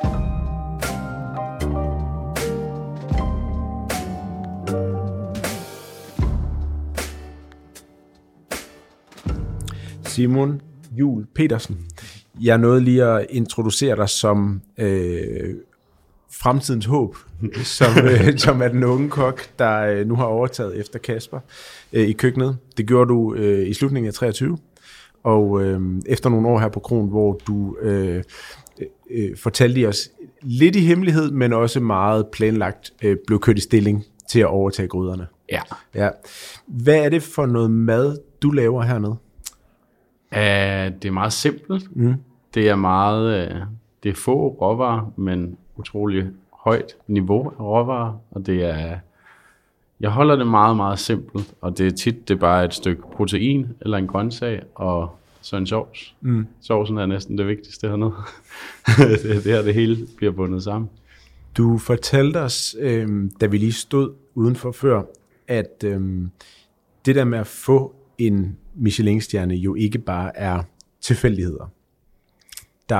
Simon Juhl Petersen. Jeg nåede lige at introducere dig som fremtidens håb, som er den unge kok, der nu har overtaget efter Kasper i køkkenet. Det gjorde du i slutningen af 23, og efter nogle år her på Kron, hvor du fortalte os lidt i hemmelighed, men også meget planlagt, blev kørt i stilling til at overtage gryderne. Ja. Hvad er det for noget mad, du laver hernede? Det er meget simpelt. Det er få råvarer, men utrolig højt niveau af råvarer, og det er, Jeg holder det meget, meget simpelt, og det er tit, det er bare et stykke protein eller en grøntsag, og så en sovs. Sovsen er næsten det vigtigste hernede. det her, det hele bliver bundet sammen. Du fortalte os, da vi lige stod udenfor før, at det der med at få en Michelin-stjerne jo ikke bare er tilfældigheder. Der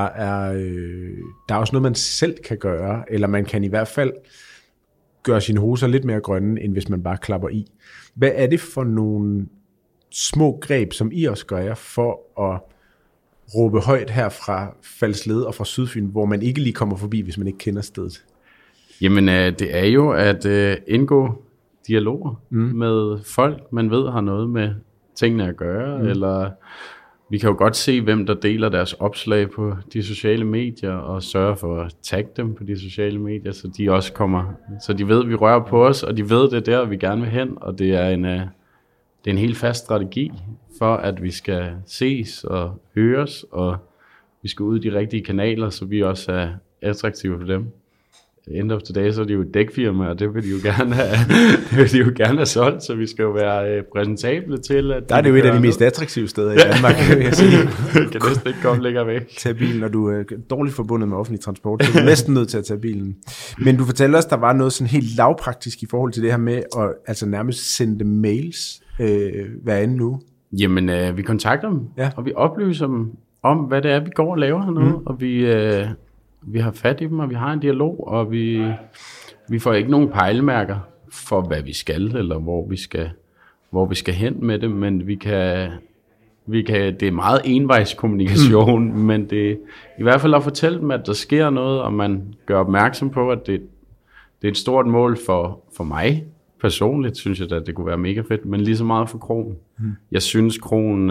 er også noget, man selv kan gøre, eller man kan i hvert fald gøre sine hoser lidt mere grønne, end hvis man bare klapper i. Hvad er det for nogle små greb, som I også gør jer, for at råbe højt her fra Falsled og fra Sydfyn, hvor man ikke lige kommer forbi, hvis man ikke kender stedet? Jamen, det er jo at indgå dialoger med folk, man ved har noget med tingene at gøre, eller vi kan jo godt se, hvem der deler deres opslag på de sociale medier, og sørge for at tagge dem på de sociale medier, så de også kommer, så de ved, at vi rører på os, og de ved, det er der, vi gerne vil hen, og det er en helt fast strategi for, at vi skal ses og høres, og vi skal ud i de rigtige kanaler, så vi også er attraktive for dem. End of the day, så er det jo et dækfirma, og det vil de jo gerne have solgt, så vi skal jo være præsentable til, at der er det jo et af de mest attraktive steder i Danmark, kan jeg sige. Kan næsten ikke komme længere væk. Tage bilen, når du er dårligt forbundet med offentlig transport, så er du næsten nødt til at tage bilen. Men du fortalte os, der var noget sådan helt lavpraktisk i forhold til det her med at altså nærmest sende mails hver anden uge. Jamen, vi kontakter dem, og vi oplyser dem om, hvad det er, vi går og laver hernede, og vi har fat i dem, og vi har en dialog, og vi får ikke nogen pejlemærker for, hvad vi skal, eller hvor vi skal hen med det, men vi kan det er meget envejskommunikation, men det i hvert fald at fortælle dem, at der sker noget, og man gør opmærksom på, at det er et stort mål for mig. Personligt synes jeg, at det kunne være mega fedt, men lige så meget for kroen. Jeg synes, kroen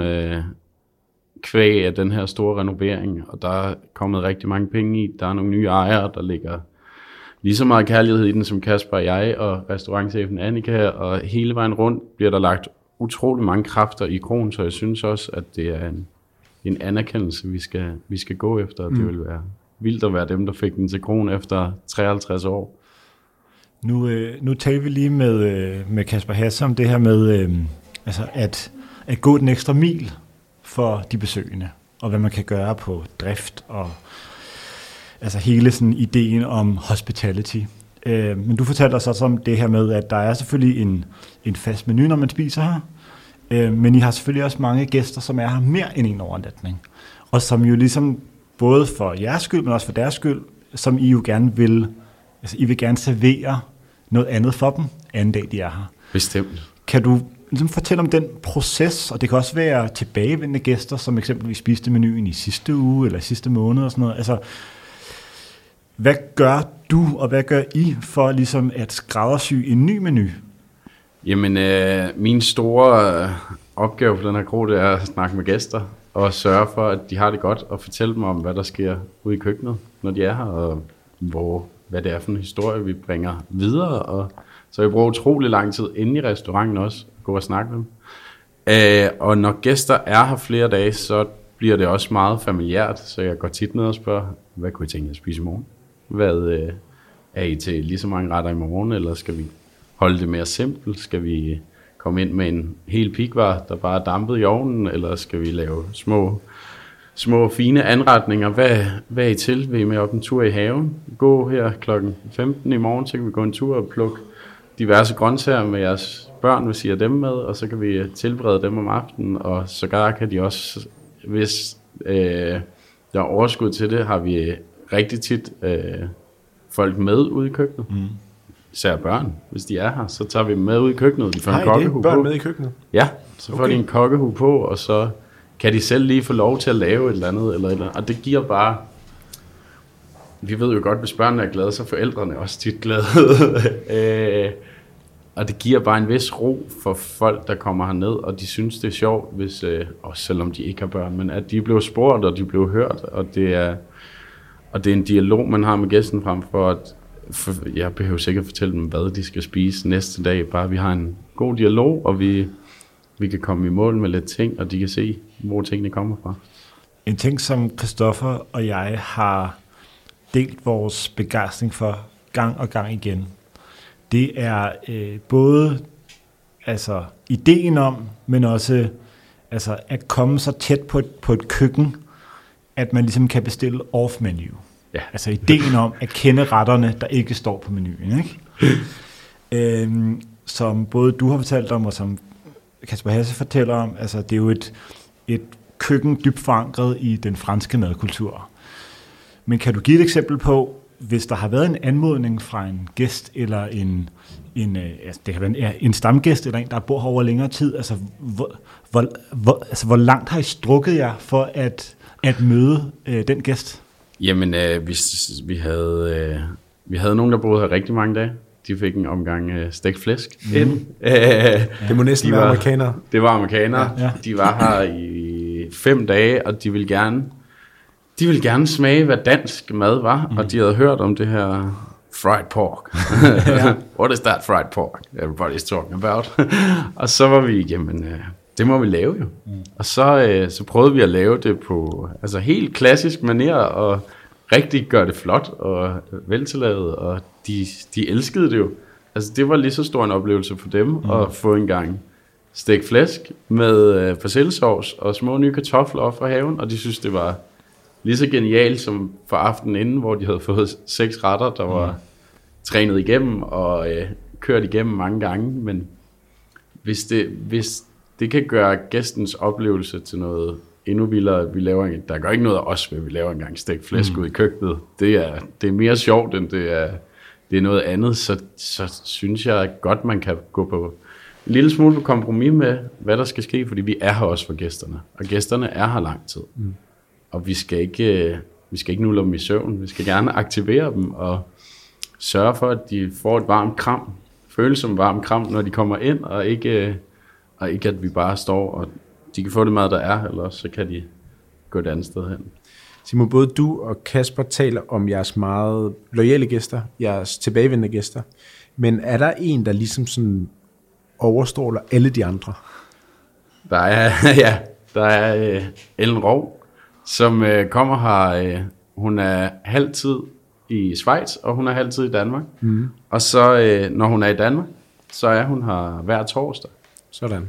kvæg af den her store renovering, og der er kommet rigtig mange penge i. Der er nogle nye ejere, der ligger lige så meget kærlighed i den, som Kasper og jeg, og restaurantchefen Annika, og hele vejen rundt bliver der lagt utrolig mange kræfter i kroen, så jeg synes også, at det er en anerkendelse, vi skal gå efter, og det vil være vildt at være dem, der fik den til kroen efter 53 år. Nu taler vi lige med Kasper Hasse om det her med altså at gå den ekstra mil for de besøgende, og hvad man kan gøre på drift, og altså hele sådan ideen om hospitality. Men du fortalte os også om det her med, at der er selvfølgelig en fast menu, når man spiser her, men I har selvfølgelig også mange gæster, som er her mere end en overnatning, og som jo ligesom, både for jeres skyld, men også for deres skyld, som I jo gerne vil, altså I vil gerne servere noget andet for dem, anden dag de er her. Bestemt. Kan du ligesom fortælle om den proces, og det kan også være tilbagevendende gæster, som eksempelvis spiste menuen i sidste uge, eller sidste måned og sådan noget. Altså, hvad gør du, og hvad gør I for ligesom at skræddersy en ny menu? Jamen, min store opgave for den her kro, det er at snakke med gæster, og sørge for, at de har det godt, og fortælle dem om, hvad der sker ude i køkkenet, når de er her, og hvad det er for en historie, vi bringer videre. Og så jeg bruger utrolig lang tid inde i restauranten også, at gå og snakke med dem. Og når gæster er her flere dage, så bliver det også meget familiært, så jeg går tit ned og spørger, hvad kunne I tænke jer at spise i morgen? Hvad er I til lige så mange retter i morgen, eller skal vi holde det mere simpelt? Skal vi komme ind med en hel pikvar, der bare er dampet i ovnen, eller skal vi lave små fine anretninger? Hvad er I til? Vil I med op en tur i haven? Gå her klokken 15 i morgen, så kan vi gå en tur og plukke diverse grøntsager med jeres børn, hvis I har dem med, og så kan vi tilberede dem om aftenen, og sågar kan de også, hvis der er overskud til det, har vi rigtig tit folk med ude i køkkenet. Især børn, hvis de er her, så tager vi dem med ud i køkkenet. De får en kokkehue på. Børn med i køkkenet? Ja, så får de en kokkehue på, og så kan de selv lige få lov til at lave et eller andet. Og det giver bare... Vi ved jo godt, hvis børnene er glade, så er forældrene også tit glade. Og det giver bare en vis ro for folk, der kommer herned, og de synes, det er sjovt, hvis, også selvom de ikke har børn, men at de blev spurgt, og de blev hørt, og det er en dialog, man har med gæsten frem for, at jeg behøver sikkert fortælle dem, hvad de skal spise næste dag, bare vi har en god dialog, og vi kan komme i mål med lidt ting, og de kan se, hvor tingene kommer fra. En ting, som Christoffer og jeg har delt vores begejstring for gang og gang igen, det er både altså ideen om, men også altså at komme så tæt på et køkken, at man ligesom kan bestille off-menu. Ja. Altså ideen om at kende retterne, der ikke står på menuen, ikke? Som både du har fortalt om, og som Kasper Hasse fortæller om, altså det er jo et køkken dybt forankret i den franske madkultur. Men kan du give et eksempel på, hvis der har været en anmodning fra en gæst, eller det kan være en stamgæst, eller en, der bor her over længere tid, altså hvor langt har I strukket jer for at møde den gæst? Jamen, vi havde nogen, der boede her rigtig mange dage. De fik en omgang stegt flæsk ind. Det må næsten være amerikanere. Det var amerikanere. Ja. De var her i 5 dage, og de ville gerne smage, hvad dansk mad var. Og de havde hørt om det her fried pork. What is that fried pork? Everybody's talking about. Og så var vi, jamen, det må vi lave jo. Og så prøvede vi at lave det på altså helt klassisk manér, og rigtig gøre det flot og veltillavet, og de elskede det jo. Altså det var lige så stor en oplevelse for dem at få en gang stegt flæsk med persillesovs og små nye kartofler op fra haven, og de synes det var lige så genialt som for aftenen inden, hvor de havde fået 6 retter, der var trænet igennem og kørt igennem mange gange. Men hvis det kan gøre gæstens oplevelse til noget endnu vildere, der gør ikke noget af os, ved vi laver en gang stegt flæsk ud i køkkenet. Det er mere sjovt, end det er noget andet, så synes jeg godt, man kan gå på en lille smule på kompromis med, hvad der skal ske, fordi vi er her også for gæsterne, og gæsterne er her lang tid. Og vi skal ikke nulle dem i søvn, vi skal gerne aktivere dem og sørge for, at de får et varmt kram, føles som varmt kram, når de kommer ind, og ikke at vi bare står, og de kan få det mad, der er, eller så kan de gå et andet sted hen. Simon, både du og Kasper taler om jeres meget loyale gæster, jeres tilbagevendende gæster, men er der en, der ligesom sådan overstråler alle de andre? Der er Ellen Rov, som kommer her, hun er halvtid i Schweiz, og hun er halvtid i Danmark. Og så, når hun er i Danmark, så er hun her hver torsdag. Sådan.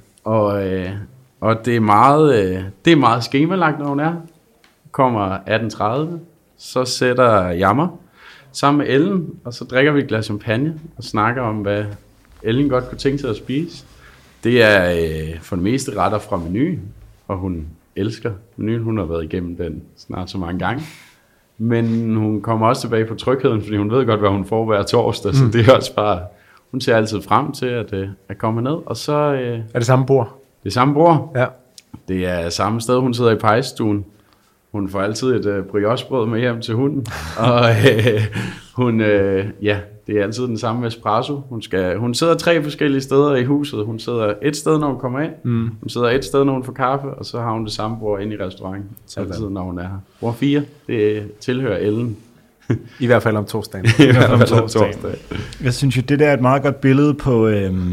Og det er meget skemalagt, når hun er. Kommer 18.30, så sætter jeg mig sammen med Ellen, og så drikker vi et glas champagne og snakker om, hvad Ellen godt kunne tænke sig at spise. Det er for det meste retter fra menuen, og hun elsker menuen. Hun har været igennem den snart så mange gange. Men hun kommer også tilbage på trygheden, fordi hun ved godt, hvad hun får hver torsdag, så det er også bare, hun ser altid frem til at komme ned. Og så, er det samme bord? Det er samme bord. Ja. Det er samme sted, hun sidder i pejstuen. Hun får altid et briochebrød med hjem til hunden, og det er altid den samme espresso. Hun sidder 3 forskellige steder i huset. Hun sidder et sted, når hun kommer ind. Hun sidder et sted, når hun får kaffe, og så har hun det samme bord inde i restauranten. Altid, når hun er her. Bord 4, det tilhører Ellen. I hvert fald om torsdagen. Jeg synes jo, det der er et meget godt billede på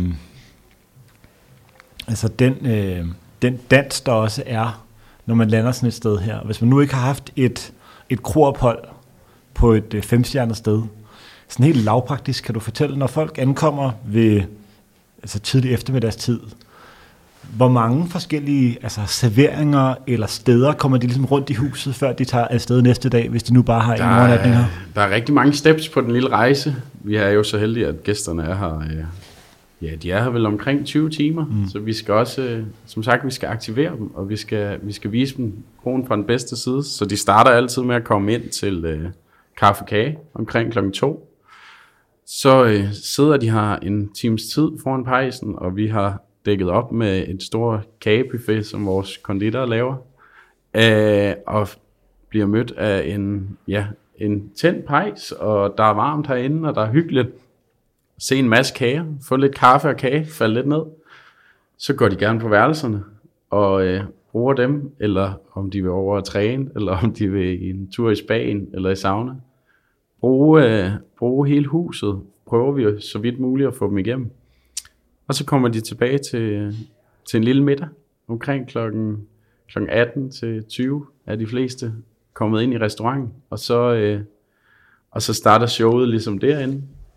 altså den dans, der også er, når man lander sådan et sted her. Hvis man nu ikke har haft et kroophold på et 5-stjernet sted, sådan helt lavpraktisk kan du fortælle, når folk ankommer ved altså tidlig eftermiddagstid, hvor mange forskellige serveringer eller steder kommer de ligesom rundt i huset, før de tager afsted næste dag, hvis de nu bare har en overnatning her? Der er rigtig mange steps på den lille rejse. Vi er jo så heldige, at gæsterne er her. De er her vel omkring 20 timer, så vi skal også, som sagt, vi skal aktivere dem, og vi skal vise dem kronen fra den bedste side. Så de starter altid med at komme ind til kaffe og kage omkring klokken 2. Så sidder de her en times tid foran pejsen, og vi har dækket op med et stort kagebuffet, som vores konditor laver, og bliver mødt af en tændt pejs, og der er varmt herinde, og der er hyggeligt. Se en masse kager, få lidt kaffe og kage, falde lidt ned. Så går de gerne på værelserne og bruger dem, eller om de vil over at træne, eller om de vil en tur i spaen eller i sauna. Bruge hele huset, prøver vi så vidt muligt at få dem igennem. Og så kommer de tilbage til en lille middag. Omkring klokken 18 til 20 er de fleste kommet ind i restauranten. Og så starter showet ligesom derinde.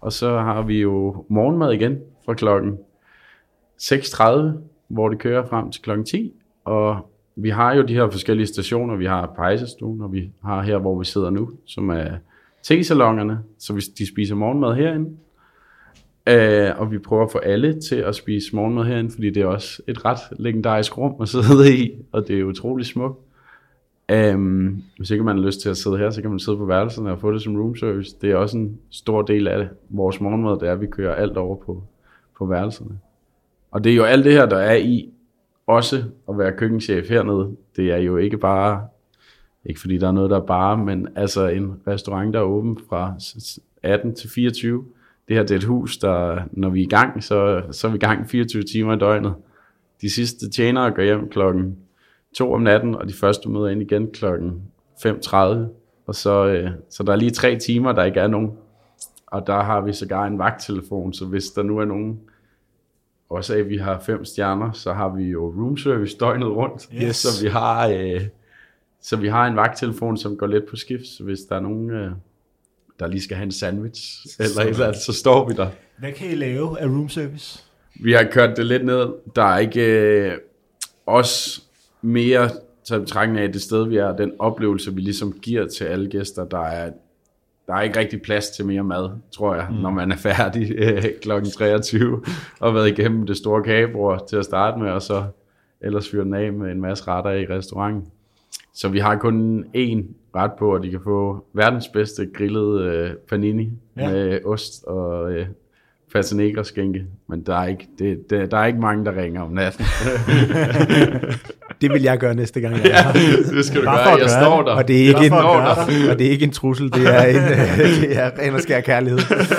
og så har vi jo morgenmad igen fra klokken 6.30, hvor det kører frem til klokken 10, og vi har jo de her forskellige stationer. Vi har pejsestuen, og vi har her, hvor vi sidder nu, som er tesalonerne, så de spiser morgenmad herinde. Og vi prøver at få alle til at spise morgenmad herinde, fordi det er også et ret legendarisk rum at sidde i, og det er utroligt smukt. Hvis ikke man har lyst til at sidde her, så kan man sidde på værelserne og få det som room service. Det er også en stor del af det. Vores morgenmad, det er, at vi kører alt over på værelserne. Og det er jo alt det her, der er i også at være køkkenchef hernede. Det er jo ikke bare, ikke fordi der er noget, der er bare, men altså en restaurant, der er åben fra 18 til 24. Det her det er et hus, der når vi er i gang, så er vi i gang 24 timer i døgnet. De sidste tjenere går hjem klokken 2 om natten, og de første møder ind igen klokken 5.30. Og så der er lige 3 timer, der ikke er nogen. Og der har vi sågar en vagttelefon, så hvis der nu er nogen, også at vi har 5 stjerner, så har vi jo room service døgnet rundt. Yes. Så vi har en vagttelefon, som går lidt på skift, så hvis der er nogen, der lige skal have en sandwich, eller et eller andet, så står vi der. Hvad kan I lave af room service? Vi har kørt det lidt ned. Der er ikke også mere til betragtning af det sted, vi er, den oplevelse, vi ligesom giver til alle gæster. Der er ikke rigtig plads til mere mad, tror jeg, når man er færdig klokken 23 og været igennem det store kagebord til at starte med, og så ellers fyre den af med en masse retter i restauranten. Så vi har kun én ret på, at de kan få verdens bedste grillede panini med ost og pasta negra skænke, men der er ikke mange, der ringer om natten. Det vil jeg gøre næste gang. Det skal du gøre. Jeg står der. Og det er ikke en trussel, det er ren og skær kærlighed.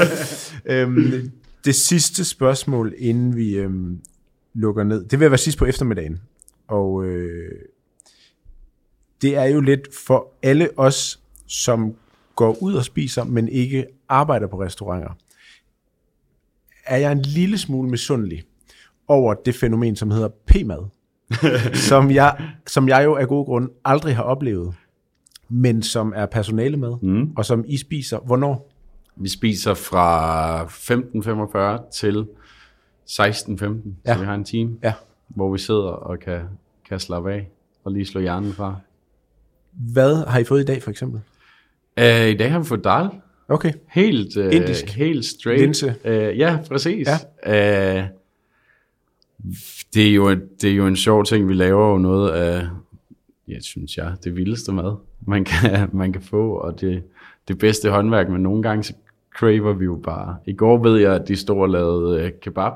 Det sidste spørgsmål, inden vi lukker ned, det vil være sidst på eftermiddagen. Og det er jo lidt for alle os, som går ud og spiser, men ikke arbejder på restauranter. Er jeg en lille smule misundelig over det fænomen, som hedder P-mad, som jeg jo af gode grunde aldrig har oplevet, men som er personalemad, og som I spiser. Hvornår? Vi spiser fra 15.45 til 16.15, så vi har en time, hvor vi sidder og kan slappe af og lige slå hjernen fra. Hvad har I fået i dag, for eksempel? I dag har vi fået dal. Okay. Helt indisk. Helt straight. Linse. Ja, præcis. Ja. Det er jo en sjov ting. Vi laver jo noget af, synes jeg, det vildeste mad, man kan få, og det bedste håndværk, men nogle gange så craver vi jo bare. I går ved jeg, at de stod og lavede kebab.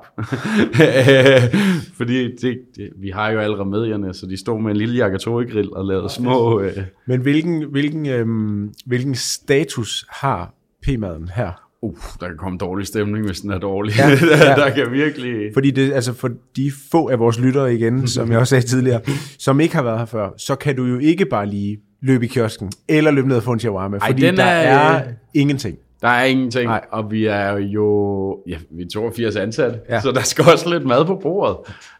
Fordi vi har jo alle remedierne, så de stod med en lille yakitori-grill og lavede små... Men hvilken status har P-maden her? Der kan komme dårlig stemning, hvis den er dårlig. Der kan virkelig... Fordi det, altså for de få af vores lyttere igen, som jeg også sagde tidligere, som ikke har været her før, så kan du jo ikke bare lige løbe i kiosken, eller løbe ned og få en shawarma, fordi der er ingenting. Der er ingenting, og vi er jo, vi er 82 ansatte, så der skal også lidt mad på bordet.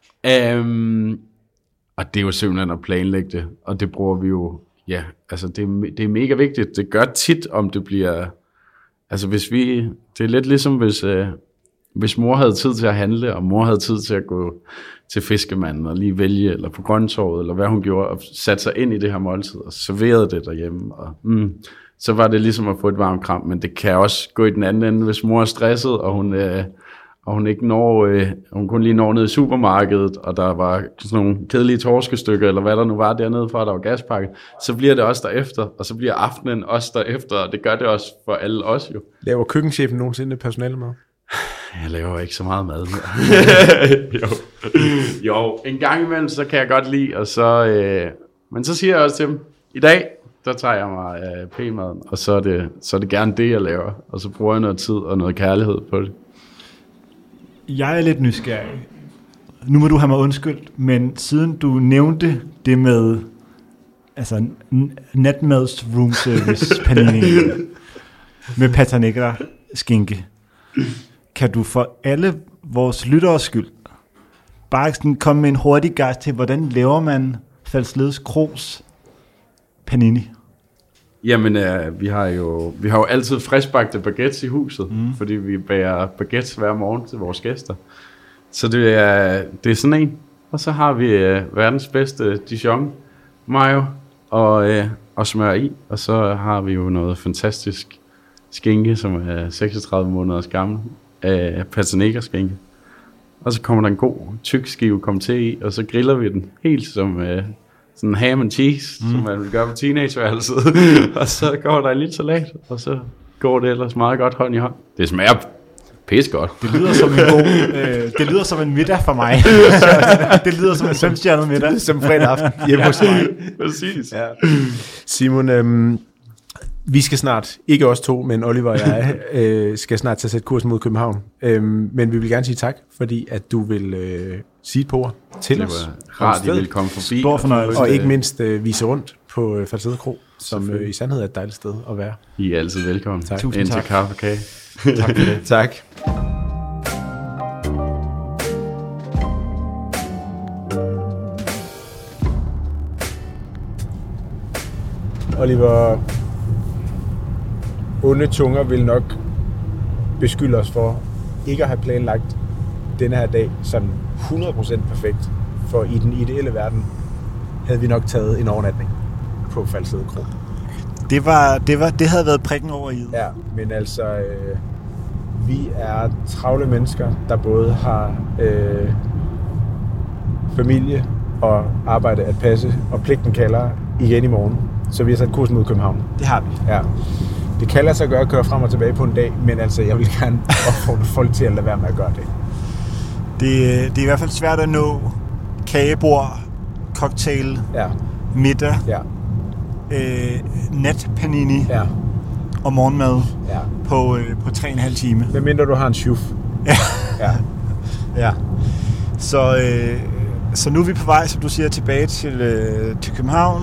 Og det er jo simpelthen at planlægge det, og det bruger vi jo, altså det er mega vigtigt. Det gør tit, om det bliver, altså det er lidt ligesom hvis mor havde tid til at handle, og mor havde tid til at gå til fiskemanden og lige vælge, eller på grønttorvet, eller hvad hun gjorde, og satte sig ind i det her måltid, og serverede det derhjemme, og så var det ligesom at få et varmt kram, men det kan også gå i den anden ende, hvis mor er stresset, og hun ikke når, hun kun lige når ned i supermarkedet, og der var sådan nogle kedelige torskestykker, eller hvad der nu var dernede fra, der var gaspakke, så bliver det også derefter, og så bliver aftenen også derefter, og det gør det også for alle os jo. Laver køkkenchefen nogensinde personalemad? Jeg laver ikke så meget mad mere. jo, en gang imellem, så kan jeg godt lide, og så, men så siger jeg også til dem, i dag, der tager jeg mig P-maden, og så er det gerne det, jeg laver, og så bruger jeg noget tid og noget kærlighed på det. Jeg er lidt nysgerrig. Nu må du have mig undskyldt, men siden du nævnte det med altså natmads room service panini med pasta negra skinke, kan du for alle vores lytteres skyld bare sådan komme med en hurtig guide til, hvordan laver man Falsledes Krogs panini? Jamen, vi har jo altid friskbagte baguettes i huset, fordi vi bager baguettes hver morgen til vores gæster. Så det er sådan en. Og så har vi verdens bedste Dijon mayo og smør i. Og så har vi jo noget fantastisk skinke, som er 36 måneders gammel, Patanegra-skinke. Og så kommer der en god tyk skive komté i, og så griller vi den helt som sådan ham and cheese, som man vil gøre på teenageværelset. Og så går der en lille salat, og så går det ellers meget godt hånd i hånd. Det smager pisse godt. Det lyder som en det lyder som en middag for mig. Det lyder som en 5-stjernet middag. Som fredag aften hjemme hos mig. Præcis. Ja. Simon, vi skal snart, ikke os to, men Oliver og jeg, skal snart til at sætte kursen mod København. Men vi vil gerne sige tak, fordi at du vil sige et par ord til os. Det var rart, at I ville komme forbi. Stor fornøjelse. Og ikke mindst vise rundt på Falsede Kro, som i sandhed er et dejligt sted at være. I er altid velkommen. Tak. Tusind Indtil tak. kaffe og kage. Tak for det. Tak. Oliver, onde tunger vil nok beskylde os for ikke at have planlagt denne her dag sådan 100% perfekt. For i den ideelle verden havde vi nok taget en overnatning på Falsede Kro. Det havde været prikken over i. Ja, men altså, vi er travle mennesker, der både har familie og arbejde at passe, og pligten kalder igen i morgen. Så vi har sat kursen mod København. Det har vi. Ja. Det kan lade sig gøre at køre frem og tilbage på en dag, men altså, jeg vil gerne opfordre folk til at lade være med at gøre det. Det er i hvert fald svært at nå kagebord, cocktail, middag, natpanini og morgenmad på 3,5 time. Hvad mindre du har en chuf. Ja. Så nu er vi på vej, som du siger, tilbage til København.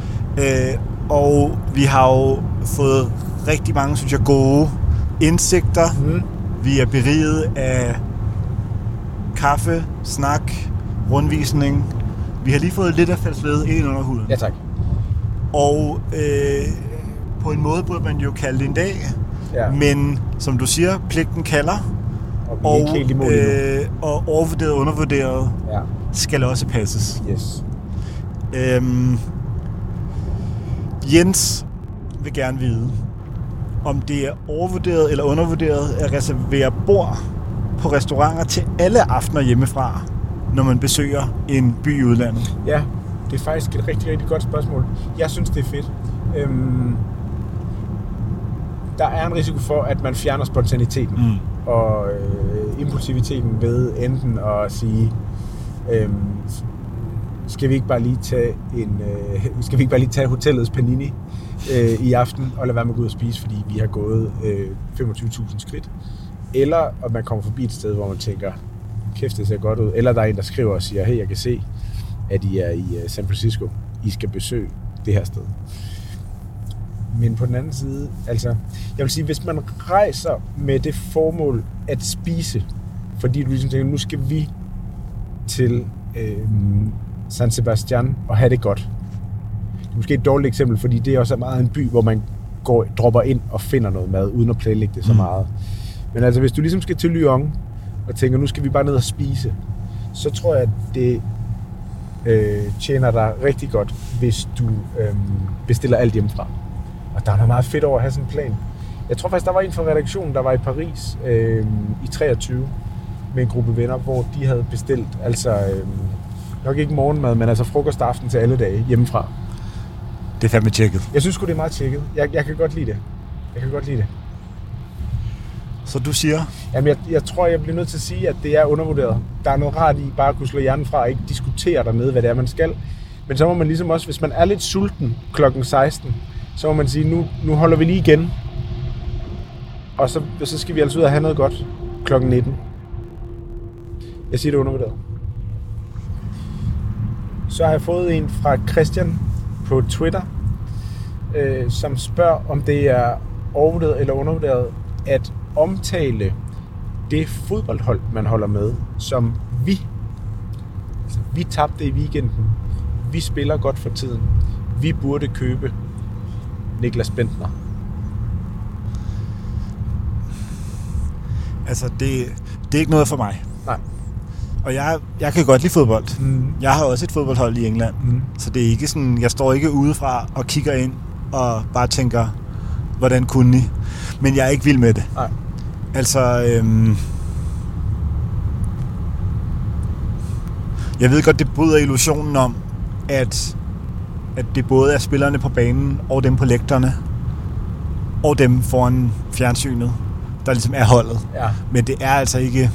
Og vi har jo fået rigtig mange, synes jeg, gode indsigter. Vi er beriget af kaffe, snak, rundvisning. Vi har lige fået lidt af Falsled ind under huden. Ja, tak. Og på en måde burde man jo kalde det en dag. Ja. Men som du siger, pligten kalder. Og overvurderet og undervurderet skal også passes. Yes. Jens vil gerne vide, om det er overvurderet eller undervurderet at reservere bord på restauranter til alle aftener hjemmefra, når man besøger en by i udlandet. Ja, det er faktisk et rigtig, rigtig godt spørgsmål. Jeg synes, det er fedt. Der er en risiko for, at man fjerner spontaniteten og impulsiviteten ved enten at sige, skal vi ikke bare lige tage hotellets panini i aften og lade være med at gå ud og spise, fordi vi har gået 25.000 skridt. Eller at man kommer forbi et sted, hvor man tænker, kæft, det ser godt ud. Eller der er en, der skriver og siger, hey, jeg kan se, at I er i San Francisco. I skal besøge det her sted. Men på den anden side, altså, jeg vil sige, hvis man rejser med det formål at spise, fordi du ligesom tænker, nu skal vi til San Sebastian og have det godt. Det er måske et dårligt eksempel, fordi det er også meget en by, hvor man dropper ind og finder noget mad, uden at planlægge det så meget. Men altså, hvis du ligesom skal til Lyon og tænker, nu skal vi bare ned og spise, så tror jeg, at det tjener dig rigtig godt, hvis du bestiller alt hjemmefra. Og der er noget meget fedt over at have sådan en plan. Jeg tror faktisk, der var en fra redaktionen, der var i Paris i 23 med en gruppe venner, hvor de havde bestilt, altså nok ikke morgenmad, men altså frokost og aften til alle dage hjemmefra. Det er fandme tjekket. Jeg synes sgu, det er meget tjekket. Jeg kan godt lide det. Så du siger? Jamen, jeg tror, jeg bliver nødt til at sige, at det er undervurderet. Der er noget rart i bare at kunne slå hjernen fra og ikke diskutere dernede, hvad det er, man skal. Men så må man ligesom også, hvis man er lidt sulten klokken 16, så må man sige, nu holder vi lige igen. Og så skal vi altså ud og have noget godt klokken 19. Jeg siger, det er undervurderet. Så har jeg fået en fra Christian på Twitter, som spørger, om det er overvurderet eller undervurderet at omtale det fodboldhold, man holder med, som vi. Altså, vi tabte i weekenden. Vi spiller godt for tiden. Vi burde købe Niklas Bentner? Altså, det er ikke noget for mig. Nej. Og jeg kan godt lide fodbold. Jeg har også et fodboldhold i England. Så det er ikke sådan, jeg står ikke udefra og kigger ind og bare tænker, hvordan kunne I? Men jeg er ikke vild med det. Nej. Altså, jeg ved godt, det bryder illusionen om, at det både er spillerne på banen, og dem på lægterne, og dem foran fjernsynet, der ligesom er holdet. Ja. Men det er altså ikke...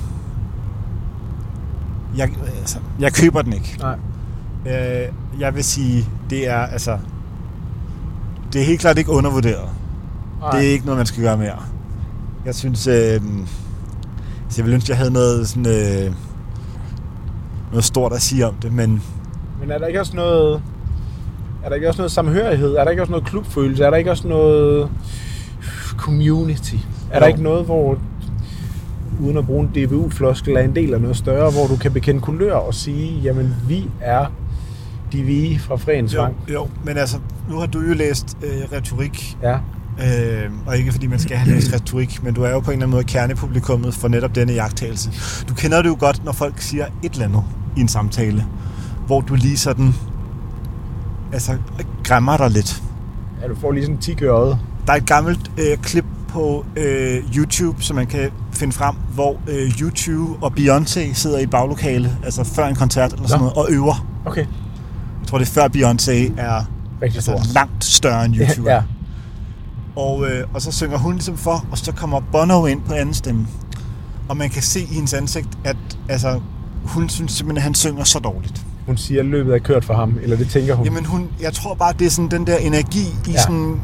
Jeg køber den ikke. Nej. Jeg vil sige, det er altså... Det er helt klart ikke undervurderet. Nej. Det er ikke noget, man skal gøre mere. Jeg synes... jeg ville ønske, jeg havde noget sådan... noget stort at sige om det, men... Men er der ikke også noget... Er der ikke også noget samhørighed? Er der ikke også noget klubfølelse? Er der ikke også noget community? Er der ikke noget, hvor, uden at bruge en DBU-floskel, er en del af noget større, hvor du kan bekende kulør og sige, jamen, vi er de vi fra Fredensvang? Jo, men altså, nu har du jo læst retorik. Ja. Og ikke fordi man skal have læst retorik, men du er jo på en eller anden måde kernepublikummet for netop denne iagttagelse. Du kender det jo godt, når folk siger et eller andet i en samtale, hvor du lige sådan... altså, græmmer dig lidt. Ja, du får lige sådan en tik i øjet. Der er et gammelt klip på YouTube, som man kan finde frem, hvor YouTube og Beyoncé sidder i et baglokale, altså før en koncert eller sådan noget, og øver. Okay. Jeg tror, det er før Beyoncé er altså, langt større end YouTube. Ja. Og så synger hun ligesom for, og så kommer Bono ind på anden stemme. Og man kan se i hendes ansigt, at altså, hun synes simpelthen, at han synger så dårligt. Hun siger, at løbet er kørt for ham, eller det tænker hun? Jamen, jeg tror bare, det er sådan den der energi i sådan...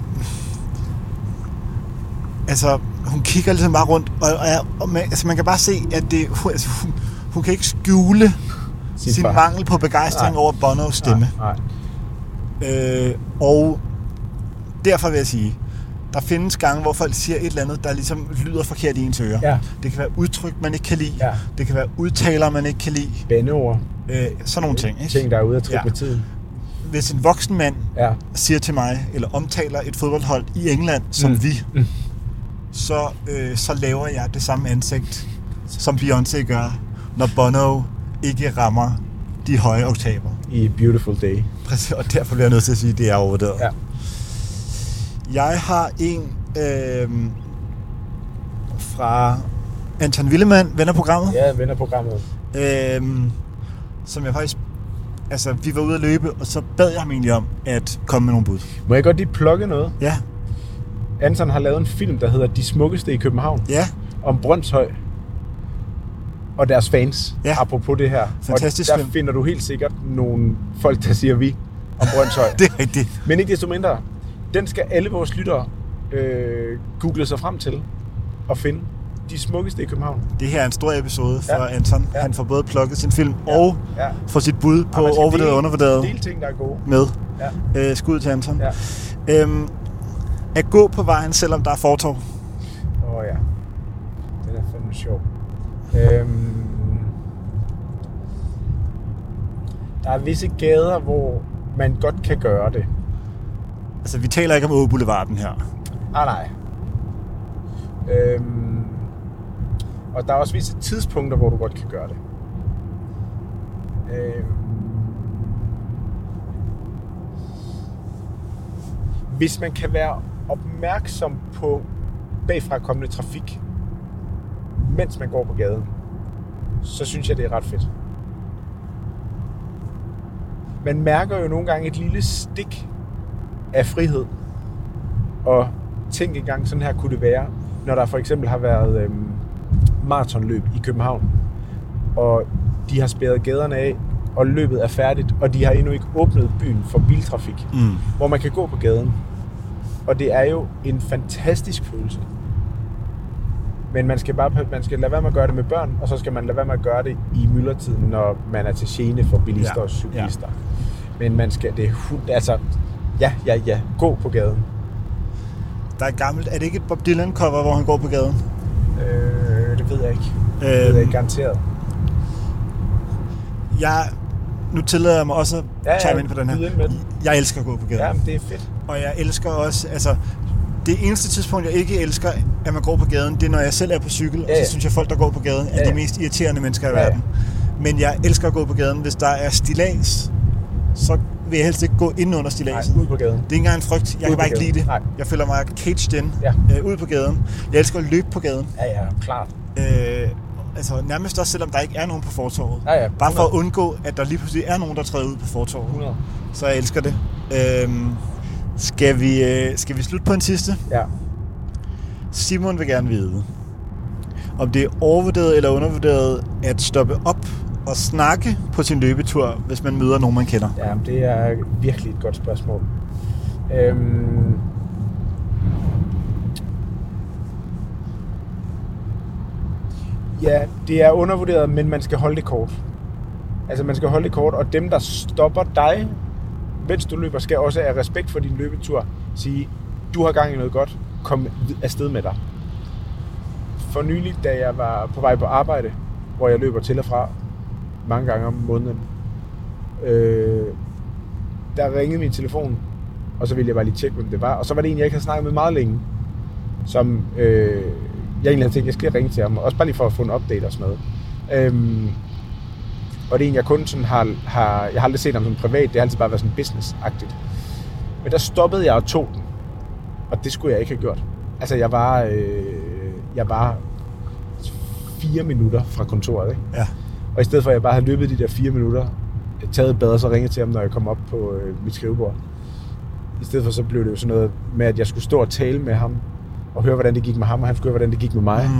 Altså, hun kigger ligesom bare rundt, og man kan bare se, at hun kan ikke skjule sin mangel på begejstring over Bonos stemme. Nej. Og derfor vil jeg sige, der findes gange, hvor folk siger et eller andet, der ligesom lyder forkert i ens ører. Ja. Det kan være udtryk, man ikke kan lide. Ja. Det kan være udtaler, man ikke kan lide. Bandeord. Sådan nogle ting. Ikke? Ting, der er ude at trykke med tiden. Hvis en voksen mand siger til mig, eller omtaler et fodboldhold i England som vi, så laver jeg det samme ansigt, som Beyoncé gør, når Bono ikke rammer de høje oktaver. I Beautiful Day. Præcis, og derfor bliver jeg nødt til at sige, at det er overdrevet. Ja. Jeg har en fra Anton Willemann, vennerprogrammet. Ja, vennerprogrammet. Som jeg faktisk... Altså, vi var ude at løbe, og så bad jeg ham egentlig om at komme med nogle bud. Må jeg godt lige plukke noget? Ja. Anton har lavet en film, der hedder De Smukkeste i København. Ja. Om Brønshøj og deres fans, apropos det her. Fantastisk og der finder du helt sikkert nogle folk, der siger vi om Brønshøj. Det er rigtigt. Men ikke desto mindre. Den skal alle vores lyttere google sig frem til og finde. De Smukkeste i København. Det her er en stor episode for Anton. Ja. Han får både plukket sin film og får sit bud på overvurderet og undervurderet del ting, der er gode. Med. Ja. Skud til Anton. Ja. At gå på vejen, selvom der er fortov. Ja. Det er fandme sjov. Der er visse gader, hvor man godt kan gøre det. Altså, vi taler ikke om Åboulevarden her. Nej. Og der er også visse tidspunkter, hvor du godt kan gøre det. Hvis man kan være opmærksom på bagfra kommende trafik, mens man går på gaden, så synes jeg, det er ret fedt. Man mærker jo nogle gange et lille stik af frihed. Og tænk engang, sådan her kunne det være, når der for eksempel har været maratonløb i København, og de har spærret gaderne af, og løbet er færdigt, og de har endnu ikke åbnet byen for biltrafik, hvor man kan gå på gaden. Og det er jo en fantastisk følelse. Men man skal lade være med at gøre det med børn, og så skal man lade være med at gøre det i myldretiden, når man er til gene for bilister og cyklister. Ja. Men man skal gå på gaden. Der er gammelt. Er det ikke et Bob Dylan cover, hvor han går på gaden? Det ved jeg ikke. Det ved jeg ikke garanteret. Nu tillader jeg mig også at tage ind på den her. Jeg elsker at gå på gaden. Ja, men det er fedt. Og jeg elsker også, altså, det eneste tidspunkt, jeg ikke elsker, at man går på gaden, det er, når jeg selv er på cykel, og så synes jeg, folk, der går på gaden, er de mest irriterende mennesker i verden. Men jeg elsker at gå på gaden. Hvis der er stillads, så vil jeg helst ikke gå ind under stilladset. Nej, ud på gaden. Det er ikke engang en frygt. Jeg kan bare ikke lide det. Nej. Jeg føler mig caged in ud på gaden. Jeg elsker at løbe på gaden. Ja, klart. Altså nærmest også, selvom der ikke er nogen på fortovet. Ja, bare for at undgå, at der lige pludselig er nogen, der træder ud på fortovet. 100. Så jeg elsker det. Skal vi slutte på en sidste? Ja. Simon vil gerne vide, om det er overvurderet eller undervurderet at stoppe op og snakke på sin løbetur, hvis man møder nogen, man kender? Ja, det er virkelig et godt spørgsmål. Ja, det er undervurderet, men man skal holde det kort. Altså, man skal holde det kort, og dem, der stopper dig, mens du løber, skal også af respekt for din løbetur sige, du har gang i noget godt, kom afsted med dig. For nylig, da jeg var på vej på arbejde, hvor jeg løber til og fra mange gange om måneden, der ringede min telefon, og så ville jeg bare lige tjekke, hvem det var. Og så var det en, jeg ikke havde snakket med meget længe, som jeg egentlig havde tænkt, jeg skal ringe til ham, også bare lige for at få en update og sådan noget. Og det er en, jeg kun sådan jeg har aldrig set ham som privat, det har altid bare været sådan business-agtigt. Men der stoppede jeg og tog den, og det skulle jeg ikke have gjort. Altså, jeg var 4 minutter fra kontoret, ikke? Ja. Og i stedet for, at jeg bare havde løbet de der 4 minutter, taget et bad og så ringet til ham, når jeg kom op på mit skrivebord. I stedet for, så blev det jo sådan noget med, at jeg skulle stå og tale med ham, og høre, hvordan det gik med ham, og han skulle høre, hvordan det gik med mig.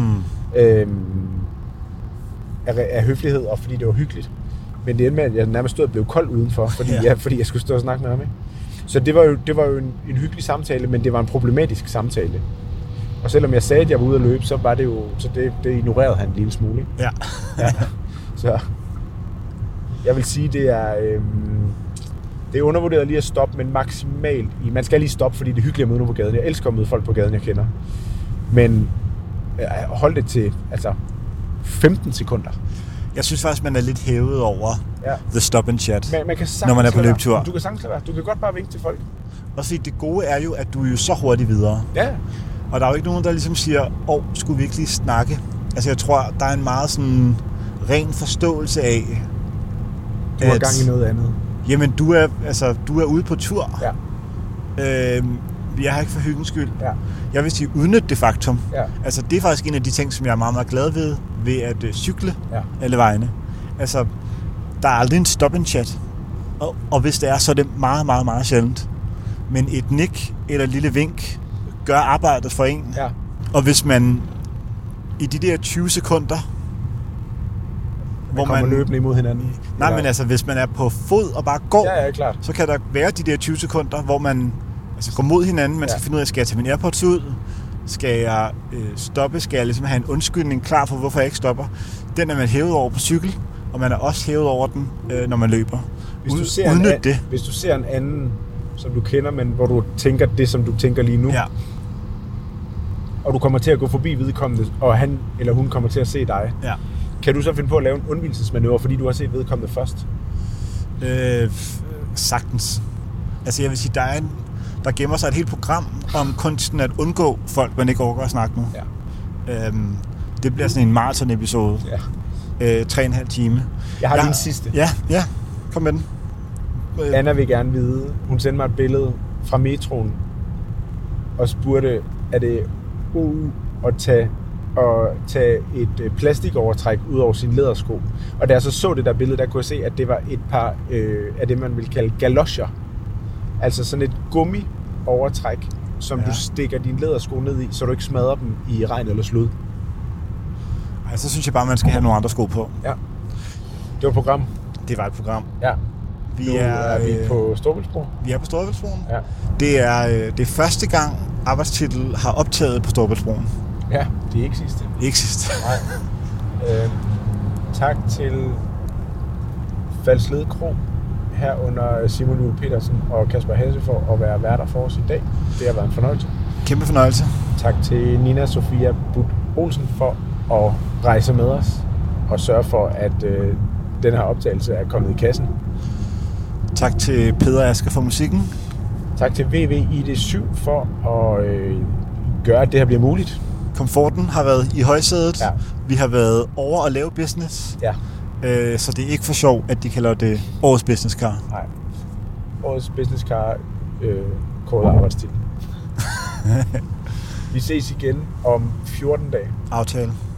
Af høflighed, og fordi det var hyggeligt. Men det endte med, at jeg nærmest stod og blev kold udenfor, fordi jeg skulle stå og snakke med ham, ikke? Så det var jo en hyggelig samtale, men det var en problematisk samtale. Og selvom jeg sagde, at jeg var ude at løbe, så var det jo, så det ignorerede han en lille smule, ikke? Ja. Så jeg vil sige, det er undervurderet lige at stoppe, men maksimalt. Man skal lige stoppe, fordi det er hyggeligt at møde nogen på gaden. Jeg elsker at møde folk på gaden, jeg kender. Men hold det til 15 sekunder. Jeg synes faktisk, man er lidt hævet over the stop and chat, man kan når man er på løbetur. Du kan sagtens lade være. Du kan godt bare vinke til folk. Og så det gode er jo, at du er jo så hurtigt videre. Ja. Og der er jo ikke nogen, der ligesom siger, skulle vi ikke lige snakke? Altså jeg tror, der er en meget sådan ren forståelse af, du har gang i noget andet. Jamen, du er ude på tur. Ja. Vi er her ikke for hyggens skyld. Ja. Jeg vil sige, udnytte det faktum. Ja. Altså, det er faktisk en af de ting, som jeg er meget, meget glad ved at cykle alle vejene. Altså, der er aldrig en stop and chat. Og hvis det er, så er det meget, meget, meget sjældent. Men et nik eller et lille vink gør arbejdet for en. Ja. Og hvis man i de der 20 sekunder, hvor man løbende imod hinanden. Nej, men altså, hvis man er på fod og bare går, klart. så kan der være de der 20 sekunder, hvor man går mod hinanden. Man skal finde ud af, skal jeg tage min AirPods ud? Skal jeg stoppe? Skal jeg ligesom have en undskyldning klar for, hvorfor jeg ikke stopper? Den er man hævet over på cykel, og man er også hævet over den, når man løber. Hvis du ser en anden, som du kender, men hvor du tænker det, som du tænker lige nu, og du kommer til at gå forbi vedkommende, og han eller hun kommer til at se dig, kan du så finde på at lave en undvigelsesmanøvre, fordi du har set vedkommende først? Sagtens. Altså jeg vil sige, der gemmer sig et helt program om kunsten at undgå folk, man ikke overgår at snakke med. Ja. Det bliver sådan en maraton-episode. Ja. 3,5 time. Jeg har lige en sidste. Ja. Kom med den. Anna vil gerne vide, hun sendte mig et billede fra metroen og spurgte, er det at tage et plastikovertræk ud over sin lædersko. Og da jeg så det der billede, der kunne jeg se, at det var et par af det, man vil kalde galoscher. Altså sådan et gummiovertræk, som du stikker din lædersko ned i, så du ikke smadrer dem i regn eller slud. Ej, så synes jeg bare, man skal have nogle andre sko på. Ja. Det var et program. Det var et program. Ja. Vi er på Storebæltsbroen. Vi er på Storebæltsbroen. Ja. Det er første gang, Arbejdstitel har optaget på Storebæltsbroen. Ja, det er ikke sidste. Ikke sidste. Nej. Tak til Falsled Kro, herunder Simon Juhl Petersen og Kasper Hasse for at være værter for os i dag. Det har været en fornøjelse. Kæmpe fornøjelse. Tak til Nina Sofia Budt Olsen for at rejse med os og sørge for, at den her optagelse er kommet i kassen. Tak til Peder Asger for musikken. Tak til VVID7 for at gøre, at det her bliver muligt. Komforten har været i højsædet. Ja. Vi har været over at lave business. Ja. Så det er ikke for sjov, at de kalder det årets business car. Nej. Årets business car, kort arbejdstid. Vi ses igen om 14 dage. Aftale.